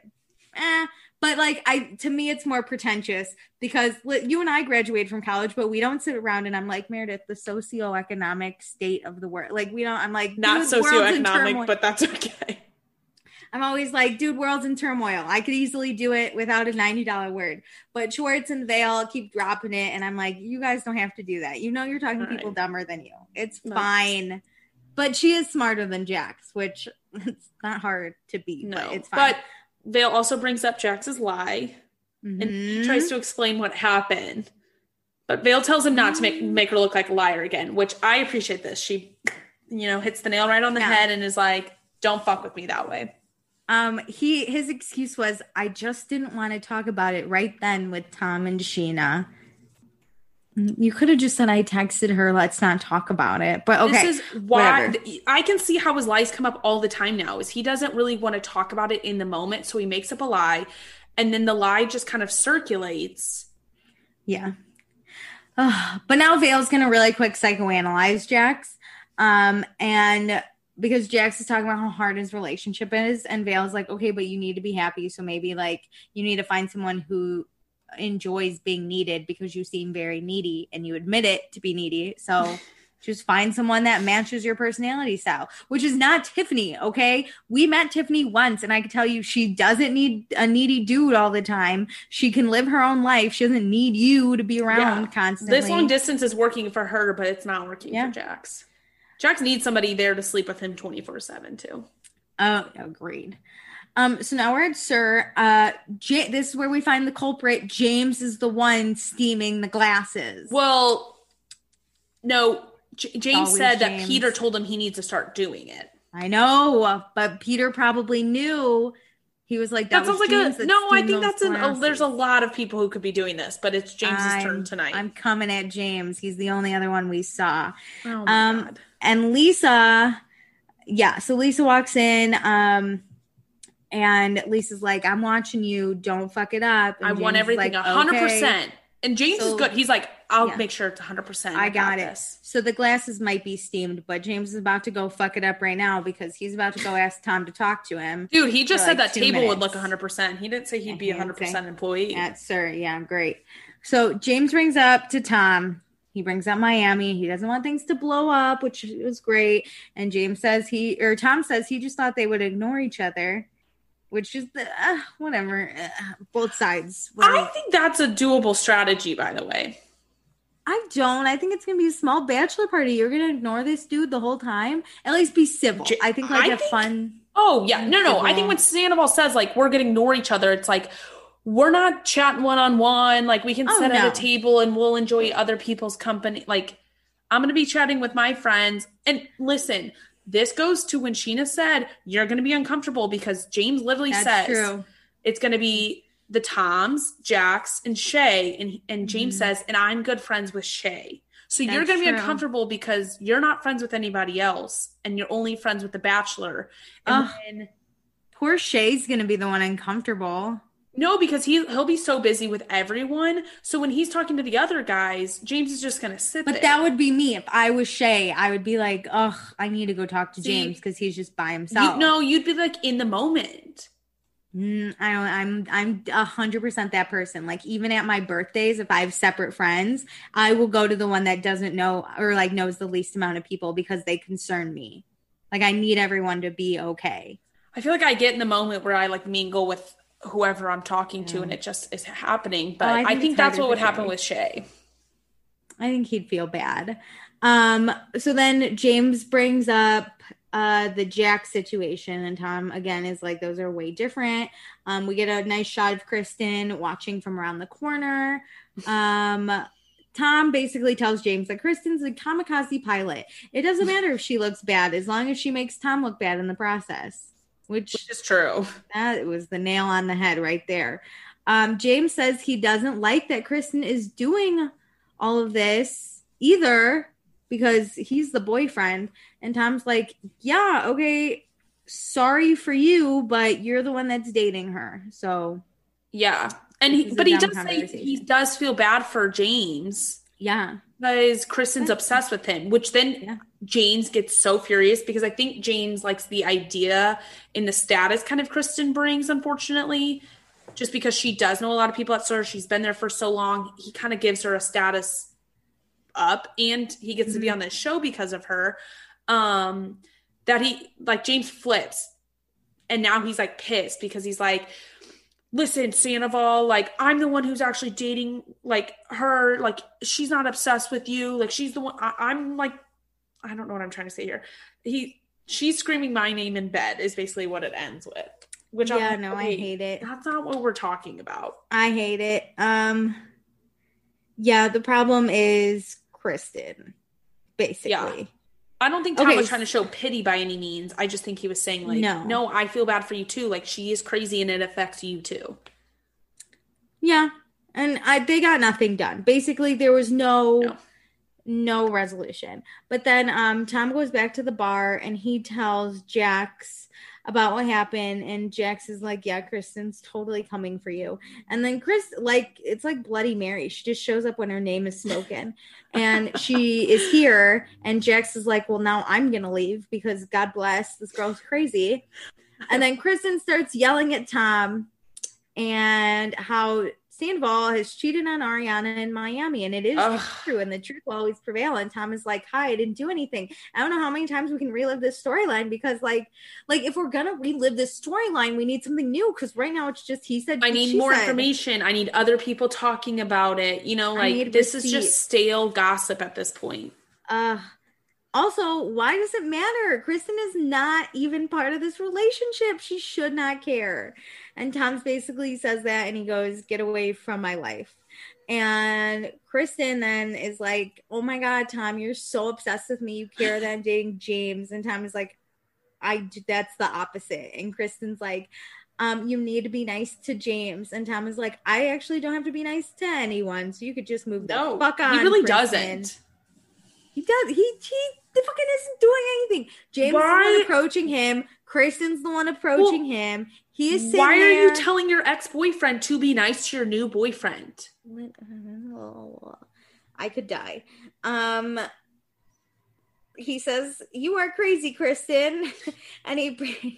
[SPEAKER 1] But like to me, it's more pretentious because you and I graduated from college, but we don't sit around and I'm like, Meredith, the socioeconomic state of the world. Like we don't. I'm like,
[SPEAKER 2] not socioeconomic, but that's okay.
[SPEAKER 1] I'm always like, dude, world's in turmoil. I could easily do it without a $90 word. But Schwartz and Vale keep dropping it, and I'm like, you guys don't have to do that. You know, you're talking to people dumber than you. It's fine. But she is smarter than Jax, which it's not hard to beat. But it's fine. But
[SPEAKER 2] Vale also brings up Jax's lie and he tries to explain what happened. But Vale tells him not to make her look like a liar again, which I appreciate this. She, hits the nail right on the head and is like, don't fuck with me that way.
[SPEAKER 1] His excuse was, I just didn't want to talk about it right then with Tom and Scheana. You could have just said, I texted her, let's not talk about it. But okay.
[SPEAKER 2] This is why I can see how his lies come up all the time now, is he doesn't really want to talk about it in the moment. So he makes up a lie and then the lie just kind of circulates.
[SPEAKER 1] Yeah. But now Vale's going to really quick psychoanalyze Jax. And because Jax is talking about how hard his relationship is, and Vale's like, okay, but you need to be happy. So maybe like you need to find someone who enjoys being needed because you seem very needy and you admit it to be needy. So just find someone that matches your personality style, which is not Tiffany. Okay. We met Tiffany once and I can tell you, she doesn't need a needy dude all the time. She can live her own life. She doesn't need you to be around constantly.
[SPEAKER 2] This long distance is working for her, but it's not working for Jax. Jax needs somebody there to sleep with him 24/7 too.
[SPEAKER 1] Oh, agreed. So now we're at Sir. This is where we find the culprit. James is the one steaming the glasses.
[SPEAKER 2] Well, no, James said that Peter told him he needs to start doing it.
[SPEAKER 1] I know, but Peter probably knew. He was like,
[SPEAKER 2] that sounds like I think that's there's a lot of people who could be doing this, but it's James's turn tonight.
[SPEAKER 1] I'm coming at James. He's the only other one we saw.
[SPEAKER 2] Oh my God.
[SPEAKER 1] And Lisa, so Lisa walks in, and Lisa's like, I'm watching you. Don't fuck it up. And
[SPEAKER 2] I want everything 100%. And James is good. He's like, I'll make sure it's 100%.
[SPEAKER 1] I got it. So the glasses might be steamed, but James is about to go fuck it up right now because he's about to go ask Tom to talk to him.
[SPEAKER 2] Dude, he just said that table would look 100%. He didn't say he'd be 100% employee.
[SPEAKER 1] That's Sir. Yeah, great. So James brings up to Tom. He brings up Miami. He doesn't want things to blow up, which was great. And Tom says he just thought they would ignore each other. Which is whatever. Both sides.
[SPEAKER 2] I think that's a doable strategy, by the way.
[SPEAKER 1] I don't. I think it's going to be a small bachelor party. You're going to ignore this dude the whole time? At least be civil. I think fun.
[SPEAKER 2] Oh, yeah. No. I think when Sandoval says, like, we're going to ignore each other, it's like, we're not chatting one-on-one. Like, we can sit at a table and we'll enjoy other people's company. Like, I'm going to be chatting with my friends. And listen, this goes to when Scheana said, you're going to be uncomfortable because James literally says it's going to be the Toms, Jax, and Shay. And James says, and I'm good friends with Shay. So you're going to be uncomfortable because you're not friends with anybody else and you're only friends with the Bachelor. And then
[SPEAKER 1] poor Shay's going to be the one uncomfortable.
[SPEAKER 2] No, because he'll be so busy with everyone. So when he's talking to the other guys, James is just going to sit there.
[SPEAKER 1] But that would be me. If I was Shay, I would be like, I need to go talk to James because he's just by himself.
[SPEAKER 2] You'd be like in the moment.
[SPEAKER 1] I'm 100% that person. Like even at my birthdays, if I have separate friends, I will go to the one that doesn't know or like knows the least amount of people because they concern me. Like I need everyone to be okay.
[SPEAKER 2] I feel like I get in the moment where I like mingle with whoever I'm talking to and it just is happening. But I think that's what would happen with Shay.
[SPEAKER 1] I think he'd feel bad. So then James brings up the Jack situation and Tom again is like, those are way different. We get a nice shot of Kristen watching from around the corner. Tom basically tells James that Kristen's a kamikaze pilot. It doesn't matter if she looks bad as long as she makes Tom look bad in the process. Which
[SPEAKER 2] is true.
[SPEAKER 1] That was the nail on the head right there. James says he doesn't like that Kristen is doing all of this either because he's the boyfriend. And Tom's like, yeah, okay, sorry for you, but you're the one that's dating her. So,
[SPEAKER 2] yeah. And he does say he does feel bad for James.
[SPEAKER 1] Yeah.
[SPEAKER 2] Because Kristen's obsessed with him, which then James gets so furious because I think James likes the idea in the status kind of Kristen brings, unfortunately. just because she does know a lot of people at SUR. She's been there for so long. He kind of gives her a status up, and he gets to be on this show because of her. That he, like, James flips, and now he's like pissed because he's like, listen, Sandoval, like, I'm the one who's actually dating, like, her, like, she's not obsessed with you, like, she's the one. I'm like, I don't know what I'm trying to say here. She's screaming my name in bed is basically what it ends with. Which
[SPEAKER 1] I hate it.
[SPEAKER 2] That's not what we're talking about.
[SPEAKER 1] I hate it. Yeah, the problem is Kristen, basically. Yeah.
[SPEAKER 2] I don't think Tom was trying to show pity by any means. I just think he was saying, like, no, I feel bad for you too. Like, she is crazy and it affects you too.
[SPEAKER 1] Yeah. And they got nothing done. Basically, there was no resolution. But then Tom goes back to the bar and he tells Jax about what happened, and Jax is like, yeah, Kristen's totally coming for you. And then it's like Bloody Mary. She just shows up when her name is spoken. And she is here, and Jax is like, well, now I'm gonna leave because God bless, this girl's crazy. And then Kristen starts yelling at Tom and how Sandoval has cheated on Ariana in Miami, and it is true, and the truth will always prevail. And Tom is like, hi, I didn't do anything. I don't know how many times we can relive this storyline, because like if we're gonna relive this storyline, we need something new, because right now it's just he said,
[SPEAKER 2] I need more information. I need other people talking about it. You know, like, this is just stale gossip at this point.
[SPEAKER 1] Also, why does it matter? Kristen is not even part of this relationship. She should not care. And Tom basically says that, and he goes, get away from my life. And Kristen then is like, oh my God, Tom, you're so obsessed with me. You care that I'm dating James. And Tom is like, that's the opposite. And Kristen's like, you need to be nice to James. And Tom is like, I actually don't have to be nice to anyone. So you could just move the fuck on.
[SPEAKER 2] He really
[SPEAKER 1] Kristen.
[SPEAKER 2] doesn't.
[SPEAKER 1] He does. He fucking isn't doing anything. James is the one approaching him. Kristen's the one approaching him. He is sitting there.
[SPEAKER 2] Why are you telling your ex-boyfriend to be nice to your new boyfriend?
[SPEAKER 1] I could die. He says, you are crazy, Kristen. And he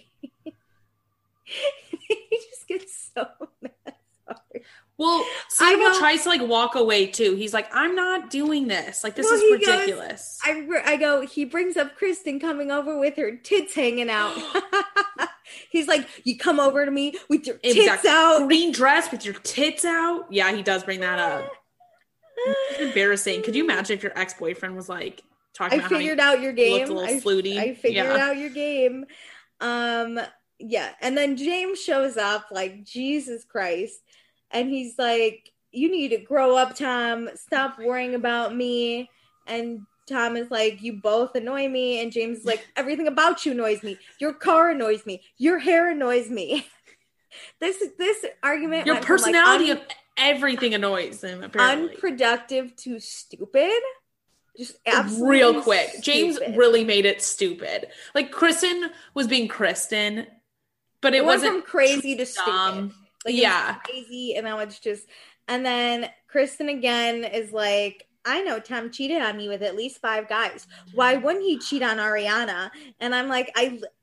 [SPEAKER 1] just gets so mad. Sorry.
[SPEAKER 2] Well, Sandoval tries to, like, walk away too. He's like, I'm not doing this. Like, this is ridiculous.
[SPEAKER 1] I go, he brings up Kristen coming over with her tits hanging out. He's like, you come over to me with your tits out.
[SPEAKER 2] Green dress with your tits out. Yeah, he does bring that up. It's embarrassing. Could you imagine if your ex-boyfriend was like talking about how he
[SPEAKER 1] out your game.
[SPEAKER 2] Looked a little slutty.
[SPEAKER 1] I figured out your game. Yeah. And then James shows up like, Jesus Christ. And he's like, you need to grow up, Tom. Stop worrying about me. And Tom is like, you both annoy me. And James is like, everything about you annoys me. Your car annoys me. Your hair annoys me. This argument.
[SPEAKER 2] Your personality of everything annoys him, apparently.
[SPEAKER 1] Unproductive to stupid. Just absolutely
[SPEAKER 2] real quick.
[SPEAKER 1] Stupid.
[SPEAKER 2] James really made it stupid. Like, Kristen was being Kristen, but it wasn't
[SPEAKER 1] from crazy to stupid. Like,
[SPEAKER 2] yeah,
[SPEAKER 1] crazy, and now it's just, and then Kristen again is like, I know Tom cheated on me with at least 5 guys. Why wouldn't he cheat on Ariana? And I'm like,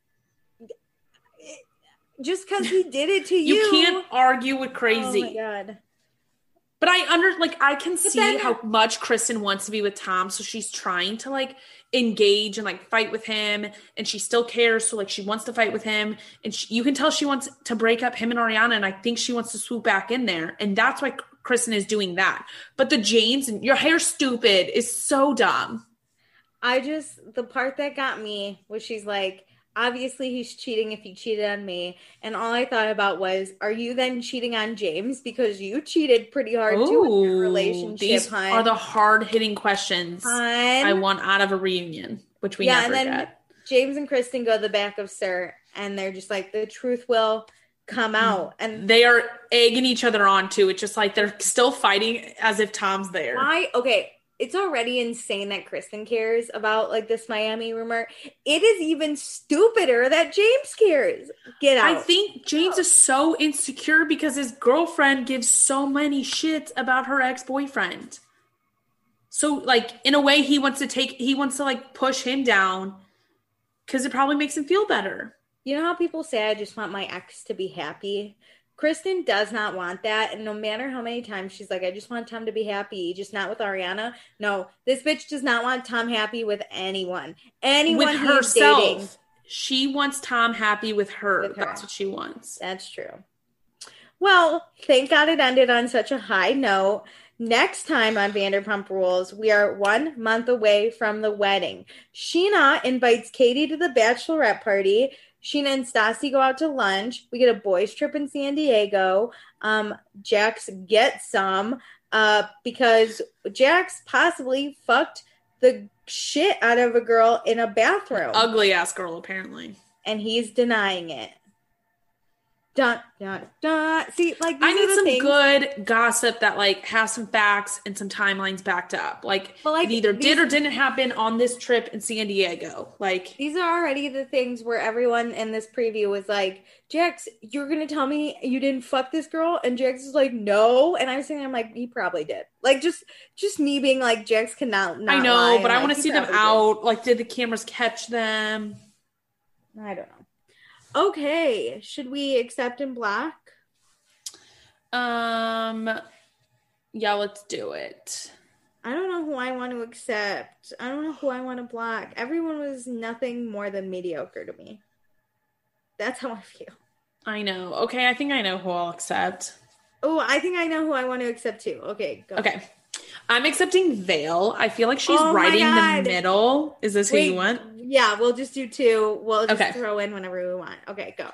[SPEAKER 1] just because he did it to you.
[SPEAKER 2] You can't argue with crazy.
[SPEAKER 1] Oh my God.
[SPEAKER 2] But I can see how much Kristen wants to be with Tom, so she's trying to, like, engage and, like, fight with him, and she still cares, so, like, she wants to fight with him, and you can tell she wants to break up him and Ariana, and I think she wants to swoop back in there, and that's why Kristen is doing that. But the James and your hair's stupid is so dumb.
[SPEAKER 1] The part that got me was she's like, obviously he's cheating if he cheated on me. And all I thought about was, are you then cheating on James? Because you cheated pretty hard too in your relationship,
[SPEAKER 2] these are the hard-hitting questions I want out of a reunion, which we never
[SPEAKER 1] and then
[SPEAKER 2] get.
[SPEAKER 1] James and Kristen go to the back of SUR, and they're just like, the truth will come out. And
[SPEAKER 2] they are egging each other on too. It's just like they're still fighting as if Tom's there.
[SPEAKER 1] Okay. It's already insane that Kristen cares about, like, this Miami rumor. It is even stupider that James cares. Get out.
[SPEAKER 2] I think James is so insecure because his girlfriend gives so many shits about her ex-boyfriend. So, like, in a way, he wants to like push him down because it probably makes him feel better.
[SPEAKER 1] You know how people say, I just want my ex to be happy? Kristen does not want that. And no matter how many times she's like, I just want Tom to be happy, just not with Ariana. No, this bitch does not want Tom happy with anyone. Anyone
[SPEAKER 2] with
[SPEAKER 1] herself. Dating.
[SPEAKER 2] She wants Tom happy with her. That's what she wants.
[SPEAKER 1] That's true. Well, thank God it ended on such a high note. Next time on Vanderpump Rules, we are 1 month away from the wedding. Scheana invites Katie to the bachelorette party. Scheana and Stassi go out to lunch. We get a boys trip in San Diego. Jax gets some because Jax possibly fucked the shit out of a girl in a bathroom.
[SPEAKER 2] Ugly ass girl, apparently.
[SPEAKER 1] And he's denying it. Dun, dun, dun. See, like,
[SPEAKER 2] I need some good gossip that like has some facts and some timelines backed up. Like, it either did or didn't happen on this trip in San Diego. Like,
[SPEAKER 1] these are already the things where everyone in this preview was like, Jax, you're gonna tell me you didn't fuck this girl? And Jax is like, no. And I was thinking, I'm like, he probably did. Like, just me being like, Jax cannot not
[SPEAKER 2] I know,
[SPEAKER 1] lie.
[SPEAKER 2] but I want to see them out. Like, did the cameras catch them?
[SPEAKER 1] I don't know. Okay, should we accept and block?
[SPEAKER 2] Yeah, let's do it.
[SPEAKER 1] I don't know who I want to accept. I don't know who I want to block. Everyone was nothing more than mediocre to me. That's how I feel.
[SPEAKER 2] I know. Okay, I think I know who I'll accept.
[SPEAKER 1] Oh, I think I know who I want to accept too. Okay, go.
[SPEAKER 2] Okay. I'm accepting Vale. I feel like she's right in the middle. Is this who you want?
[SPEAKER 1] Yeah, we'll just do two. We'll just throw in whenever we want. Okay, go.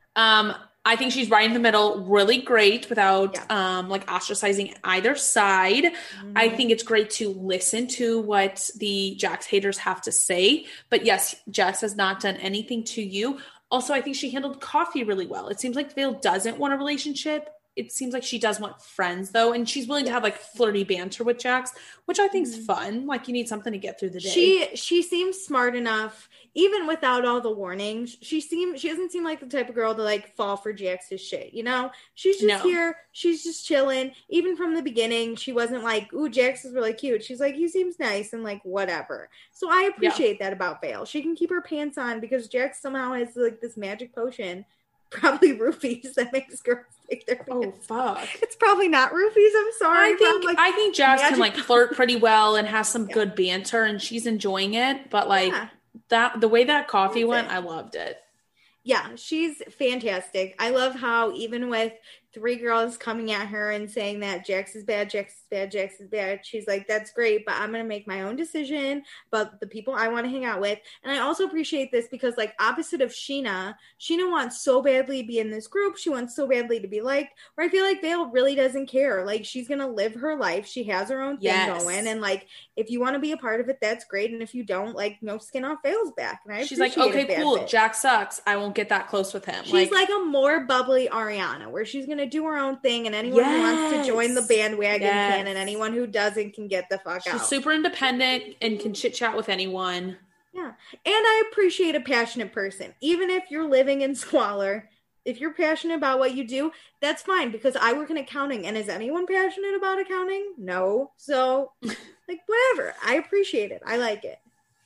[SPEAKER 2] I think she's right in the middle. Really great without like ostracizing either side. Mm-hmm. I think it's great to listen to what the Jax haters have to say. But yes, Jax has not done anything to you. Also, I think she handled Coffee really well. It seems like Vale doesn't want a relationship. It seems like she does want friends, though, and she's willing to have like flirty banter with Jax, which I think is fun. Like, you need something to get through the day.
[SPEAKER 1] She seems smart enough, even without all the warnings. She doesn't seem like the type of girl to like fall for Jax's shit. You know, she's just here. She's just chilling. Even from the beginning, she wasn't like, "Ooh, Jax is really cute." She's like, "He seems nice," and like whatever. So I appreciate that about Vale. She can keep her pants on because Jax somehow has like this magic potion. Probably roofies that makes girls take their pants.
[SPEAKER 2] Oh fuck!
[SPEAKER 1] It's probably not roofies. I'm sorry.
[SPEAKER 2] I think Jax can like flirt pretty well and has some good banter, and she's enjoying it. But like the way that Coffee went, I loved it.
[SPEAKER 1] Yeah, she's fantastic. I love how even with 3 girls coming at her and saying that Jax is bad, Jax is bad, Jax is bad, she's like, that's great, but I'm going to make my own decision about the people I want to hang out with. And I also appreciate this because, like, opposite of Scheana wants so badly to be in this group. She wants so badly to be liked, where I feel like Vale really doesn't care. Like, she's going to live her life. She has her own thing going. And, like, if you want to be a part of it, that's great. And if you don't, like, no skin off Vale's back. And
[SPEAKER 2] she's like, okay, cool. Jax sucks. I won't get that close with him.
[SPEAKER 1] She's like a more bubbly Ariana, where she's going to do her own thing, and anyone who wants to join the bandwagon can, and anyone who doesn't can get the fuck out.
[SPEAKER 2] She's super independent and can chit chat with anyone.
[SPEAKER 1] Yeah. And I appreciate a passionate person. Even if you're living in squalor, if you're passionate about what you do, that's fine, because I work in accounting, and is anyone passionate about accounting? No. So, like, whatever. I appreciate it. I like it.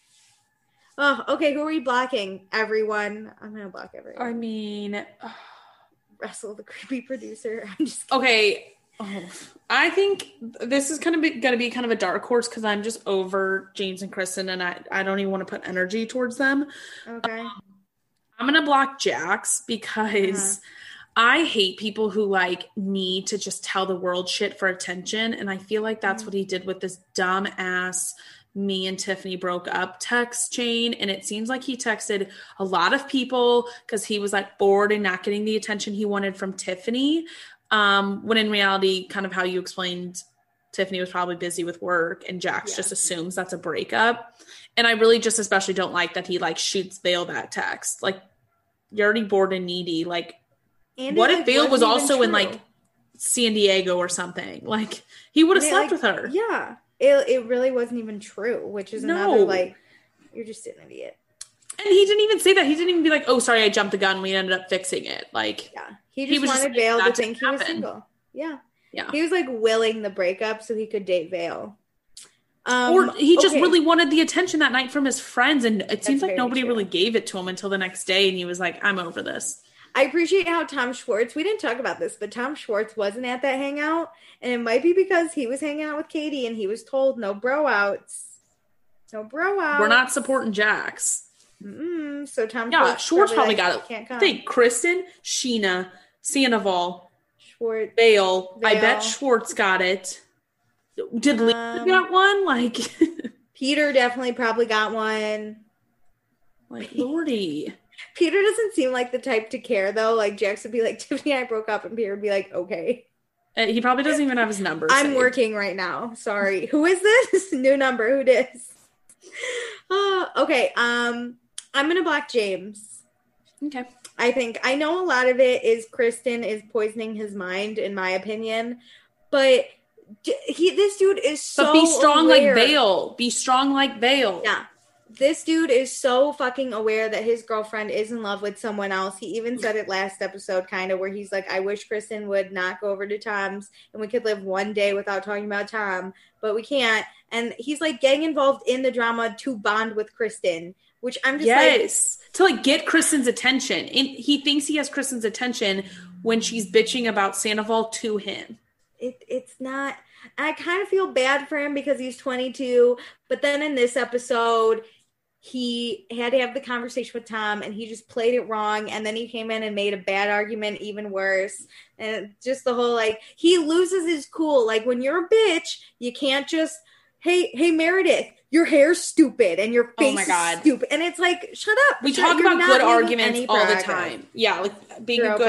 [SPEAKER 1] Oh, okay. Who are we blocking? Everyone. I'm going to block everyone.
[SPEAKER 2] I mean...
[SPEAKER 1] Russell, the creepy producer. I'm just kidding.
[SPEAKER 2] Okay. I think this is going to be kind of a dark horse because I'm just over James and Kristen, and I don't even want to put energy towards them.
[SPEAKER 1] Okay.
[SPEAKER 2] I'm going to block Jax because I hate people who like need to just tell the world shit for attention, and I feel like that's what he did with this dumb ass "me and Tiffany broke up" text chain. And it seems like he texted a lot of people because he was like bored and not getting the attention he wanted from Tiffany. When in reality, kind of how you explained, Tiffany was probably busy with work, and Jax just assumes that's a breakup. And I really just especially don't like that he like shoots Vale that text. Like, you're already bored and needy. Like, and what if Vale was also in like San Diego or something? Like, he would have slept with her.
[SPEAKER 1] Yeah. It really wasn't even true, which is another, like, you're just an idiot.
[SPEAKER 2] And he didn't even say that. He didn't even be like, oh, sorry, I jumped the gun. We ended up fixing it. Like,
[SPEAKER 1] he just wanted Vale to think he was single. Yeah. He was like willing the breakup so he could date Vale.
[SPEAKER 2] Or he just really wanted the attention that night from his friends. And it seems like nobody really gave it to him until the next day. And he was like, I'm over this.
[SPEAKER 1] I appreciate how Tom Schwartz, we didn't talk about this, but Tom Schwartz wasn't at that hangout. And it might be because he was hanging out with Katie and he was told no bro outs. No bro outs.
[SPEAKER 2] We're not supporting Jax.
[SPEAKER 1] So Tom Schwartz
[SPEAKER 2] probably got it. Can't come. I think Kristen, Sheena, Sandoval,
[SPEAKER 1] Schwartz,
[SPEAKER 2] Vale. I bet Schwartz got it. Did Lisa got one? Like
[SPEAKER 1] Peter definitely probably got one.
[SPEAKER 2] Like Lordy.
[SPEAKER 1] Peter doesn't seem like the type to care though. Like Jax would be like, Tiffany and I broke up, and Peter would be like, okay.
[SPEAKER 2] He probably doesn't even have his number.
[SPEAKER 1] I'm working right now. Sorry. Who is this? New number. Who dis? Okay. I'm gonna block James.
[SPEAKER 2] Okay.
[SPEAKER 1] I know a lot of it is Kristen is poisoning his mind, in my opinion, but this dude is so.
[SPEAKER 2] But be strong like Vale. Be strong like Vale.
[SPEAKER 1] Yeah. This dude is so fucking aware that his girlfriend is in love with someone else. He even said it last episode, kind of, where he's like, I wish Kristen would not go over to Tom's and we could live one day without talking about Tom, but we can't. And he's like getting involved in the drama to bond with Kristen, which I'm just
[SPEAKER 2] to like get Kristen's attention. And he thinks he has Kristen's attention when she's bitching about Sandoval to him.
[SPEAKER 1] It's not. I kind of feel bad for him because he's 22, but then in this episode, he had to have the conversation with Tom and he just played it wrong. And then he came in and made a bad argument even worse. And just the whole, like, he loses his cool. Like, when you're a bitch, you can't just, hey, Meredith, your hair's stupid and your face is stupid. And it's like, shut up.
[SPEAKER 2] We talk about good arguments all the time. Yeah, like being a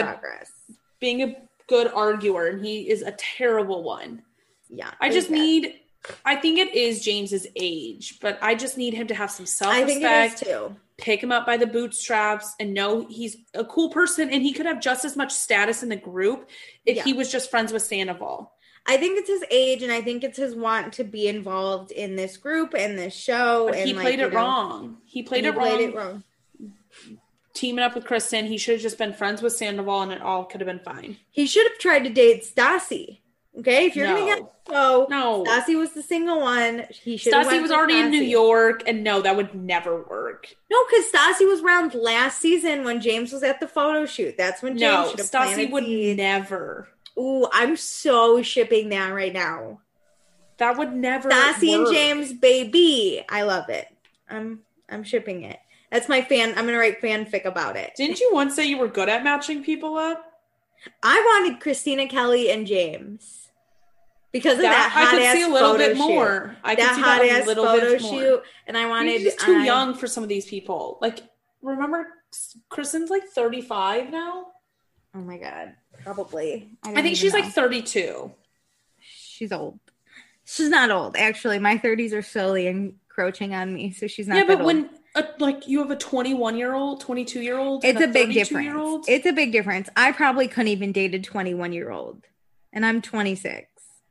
[SPEAKER 2] good arguer, and he is a terrible one.
[SPEAKER 1] Yeah.
[SPEAKER 2] I think it is James's age, but I just need him to have some self-respect.
[SPEAKER 1] I think it is too.
[SPEAKER 2] Pick him up by the bootstraps and know he's a cool person, and he could have just as much status in the group if he was just friends with Sandoval.
[SPEAKER 1] I think it's his age, and I think it's his want to be involved in this group and this show.
[SPEAKER 2] But he played it wrong. He played it wrong. Teaming up with Kristen, he should have just been friends with Sandoval, and it all could have been fine.
[SPEAKER 1] He should have tried to date Stassi. Okay, if you're gonna get Stassi was the single one.
[SPEAKER 2] Stassi was already in New York, and no, that would never work.
[SPEAKER 1] No, because Stassi was around last season when James was at the photo shoot. That's when James should have planted
[SPEAKER 2] Stassi would never.
[SPEAKER 1] Ooh, I'm so shipping that right now.
[SPEAKER 2] That would never.
[SPEAKER 1] Stassi and James, baby, I love it. I'm shipping it. That's my fan. I'm gonna write fanfic about it.
[SPEAKER 2] Didn't you once say you were good at matching people up?
[SPEAKER 1] I wanted Christina Kelly and James. Because of that hot ass
[SPEAKER 2] see a little bit more. I could see that a little bit more.
[SPEAKER 1] And I wanted.
[SPEAKER 2] He's too young for some of these people. Like, remember, Kristen's like 35 now.
[SPEAKER 1] Oh my god, probably.
[SPEAKER 2] I think she's like 32.
[SPEAKER 1] She's old. She's not old, actually. My 30s are slowly encroaching on me, so she's not.
[SPEAKER 2] Yeah, but
[SPEAKER 1] old.
[SPEAKER 2] when like you have a 21-year-old, 22-year-old,
[SPEAKER 1] it's a big difference. It's a big difference. I probably couldn't even date a 21-year-old, and I'm 26.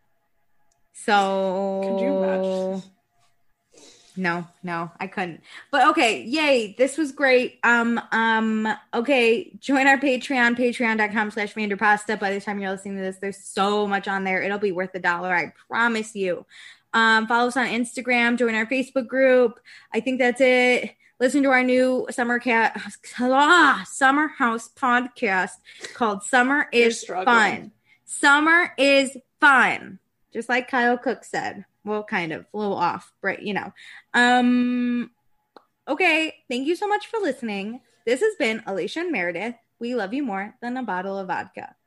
[SPEAKER 1] So
[SPEAKER 2] could you imagine?
[SPEAKER 1] No, I couldn't. But okay, yay. This was great. Okay, join our Patreon, patreon.com/Vanderpasta. By the time you're listening to this, there's so much on there. It'll be worth $1, I promise you. Follow us on Instagram, join our Facebook group. I think that's it. Listen to our new Summer House podcast called Summer is Fun. Summer is fun. Just like Kyle Cook said. Well, kind of. A little off, but you know. Okay. Thank you so much for listening. This has been Alicia and Meredith. We love you more than a bottle of vodka.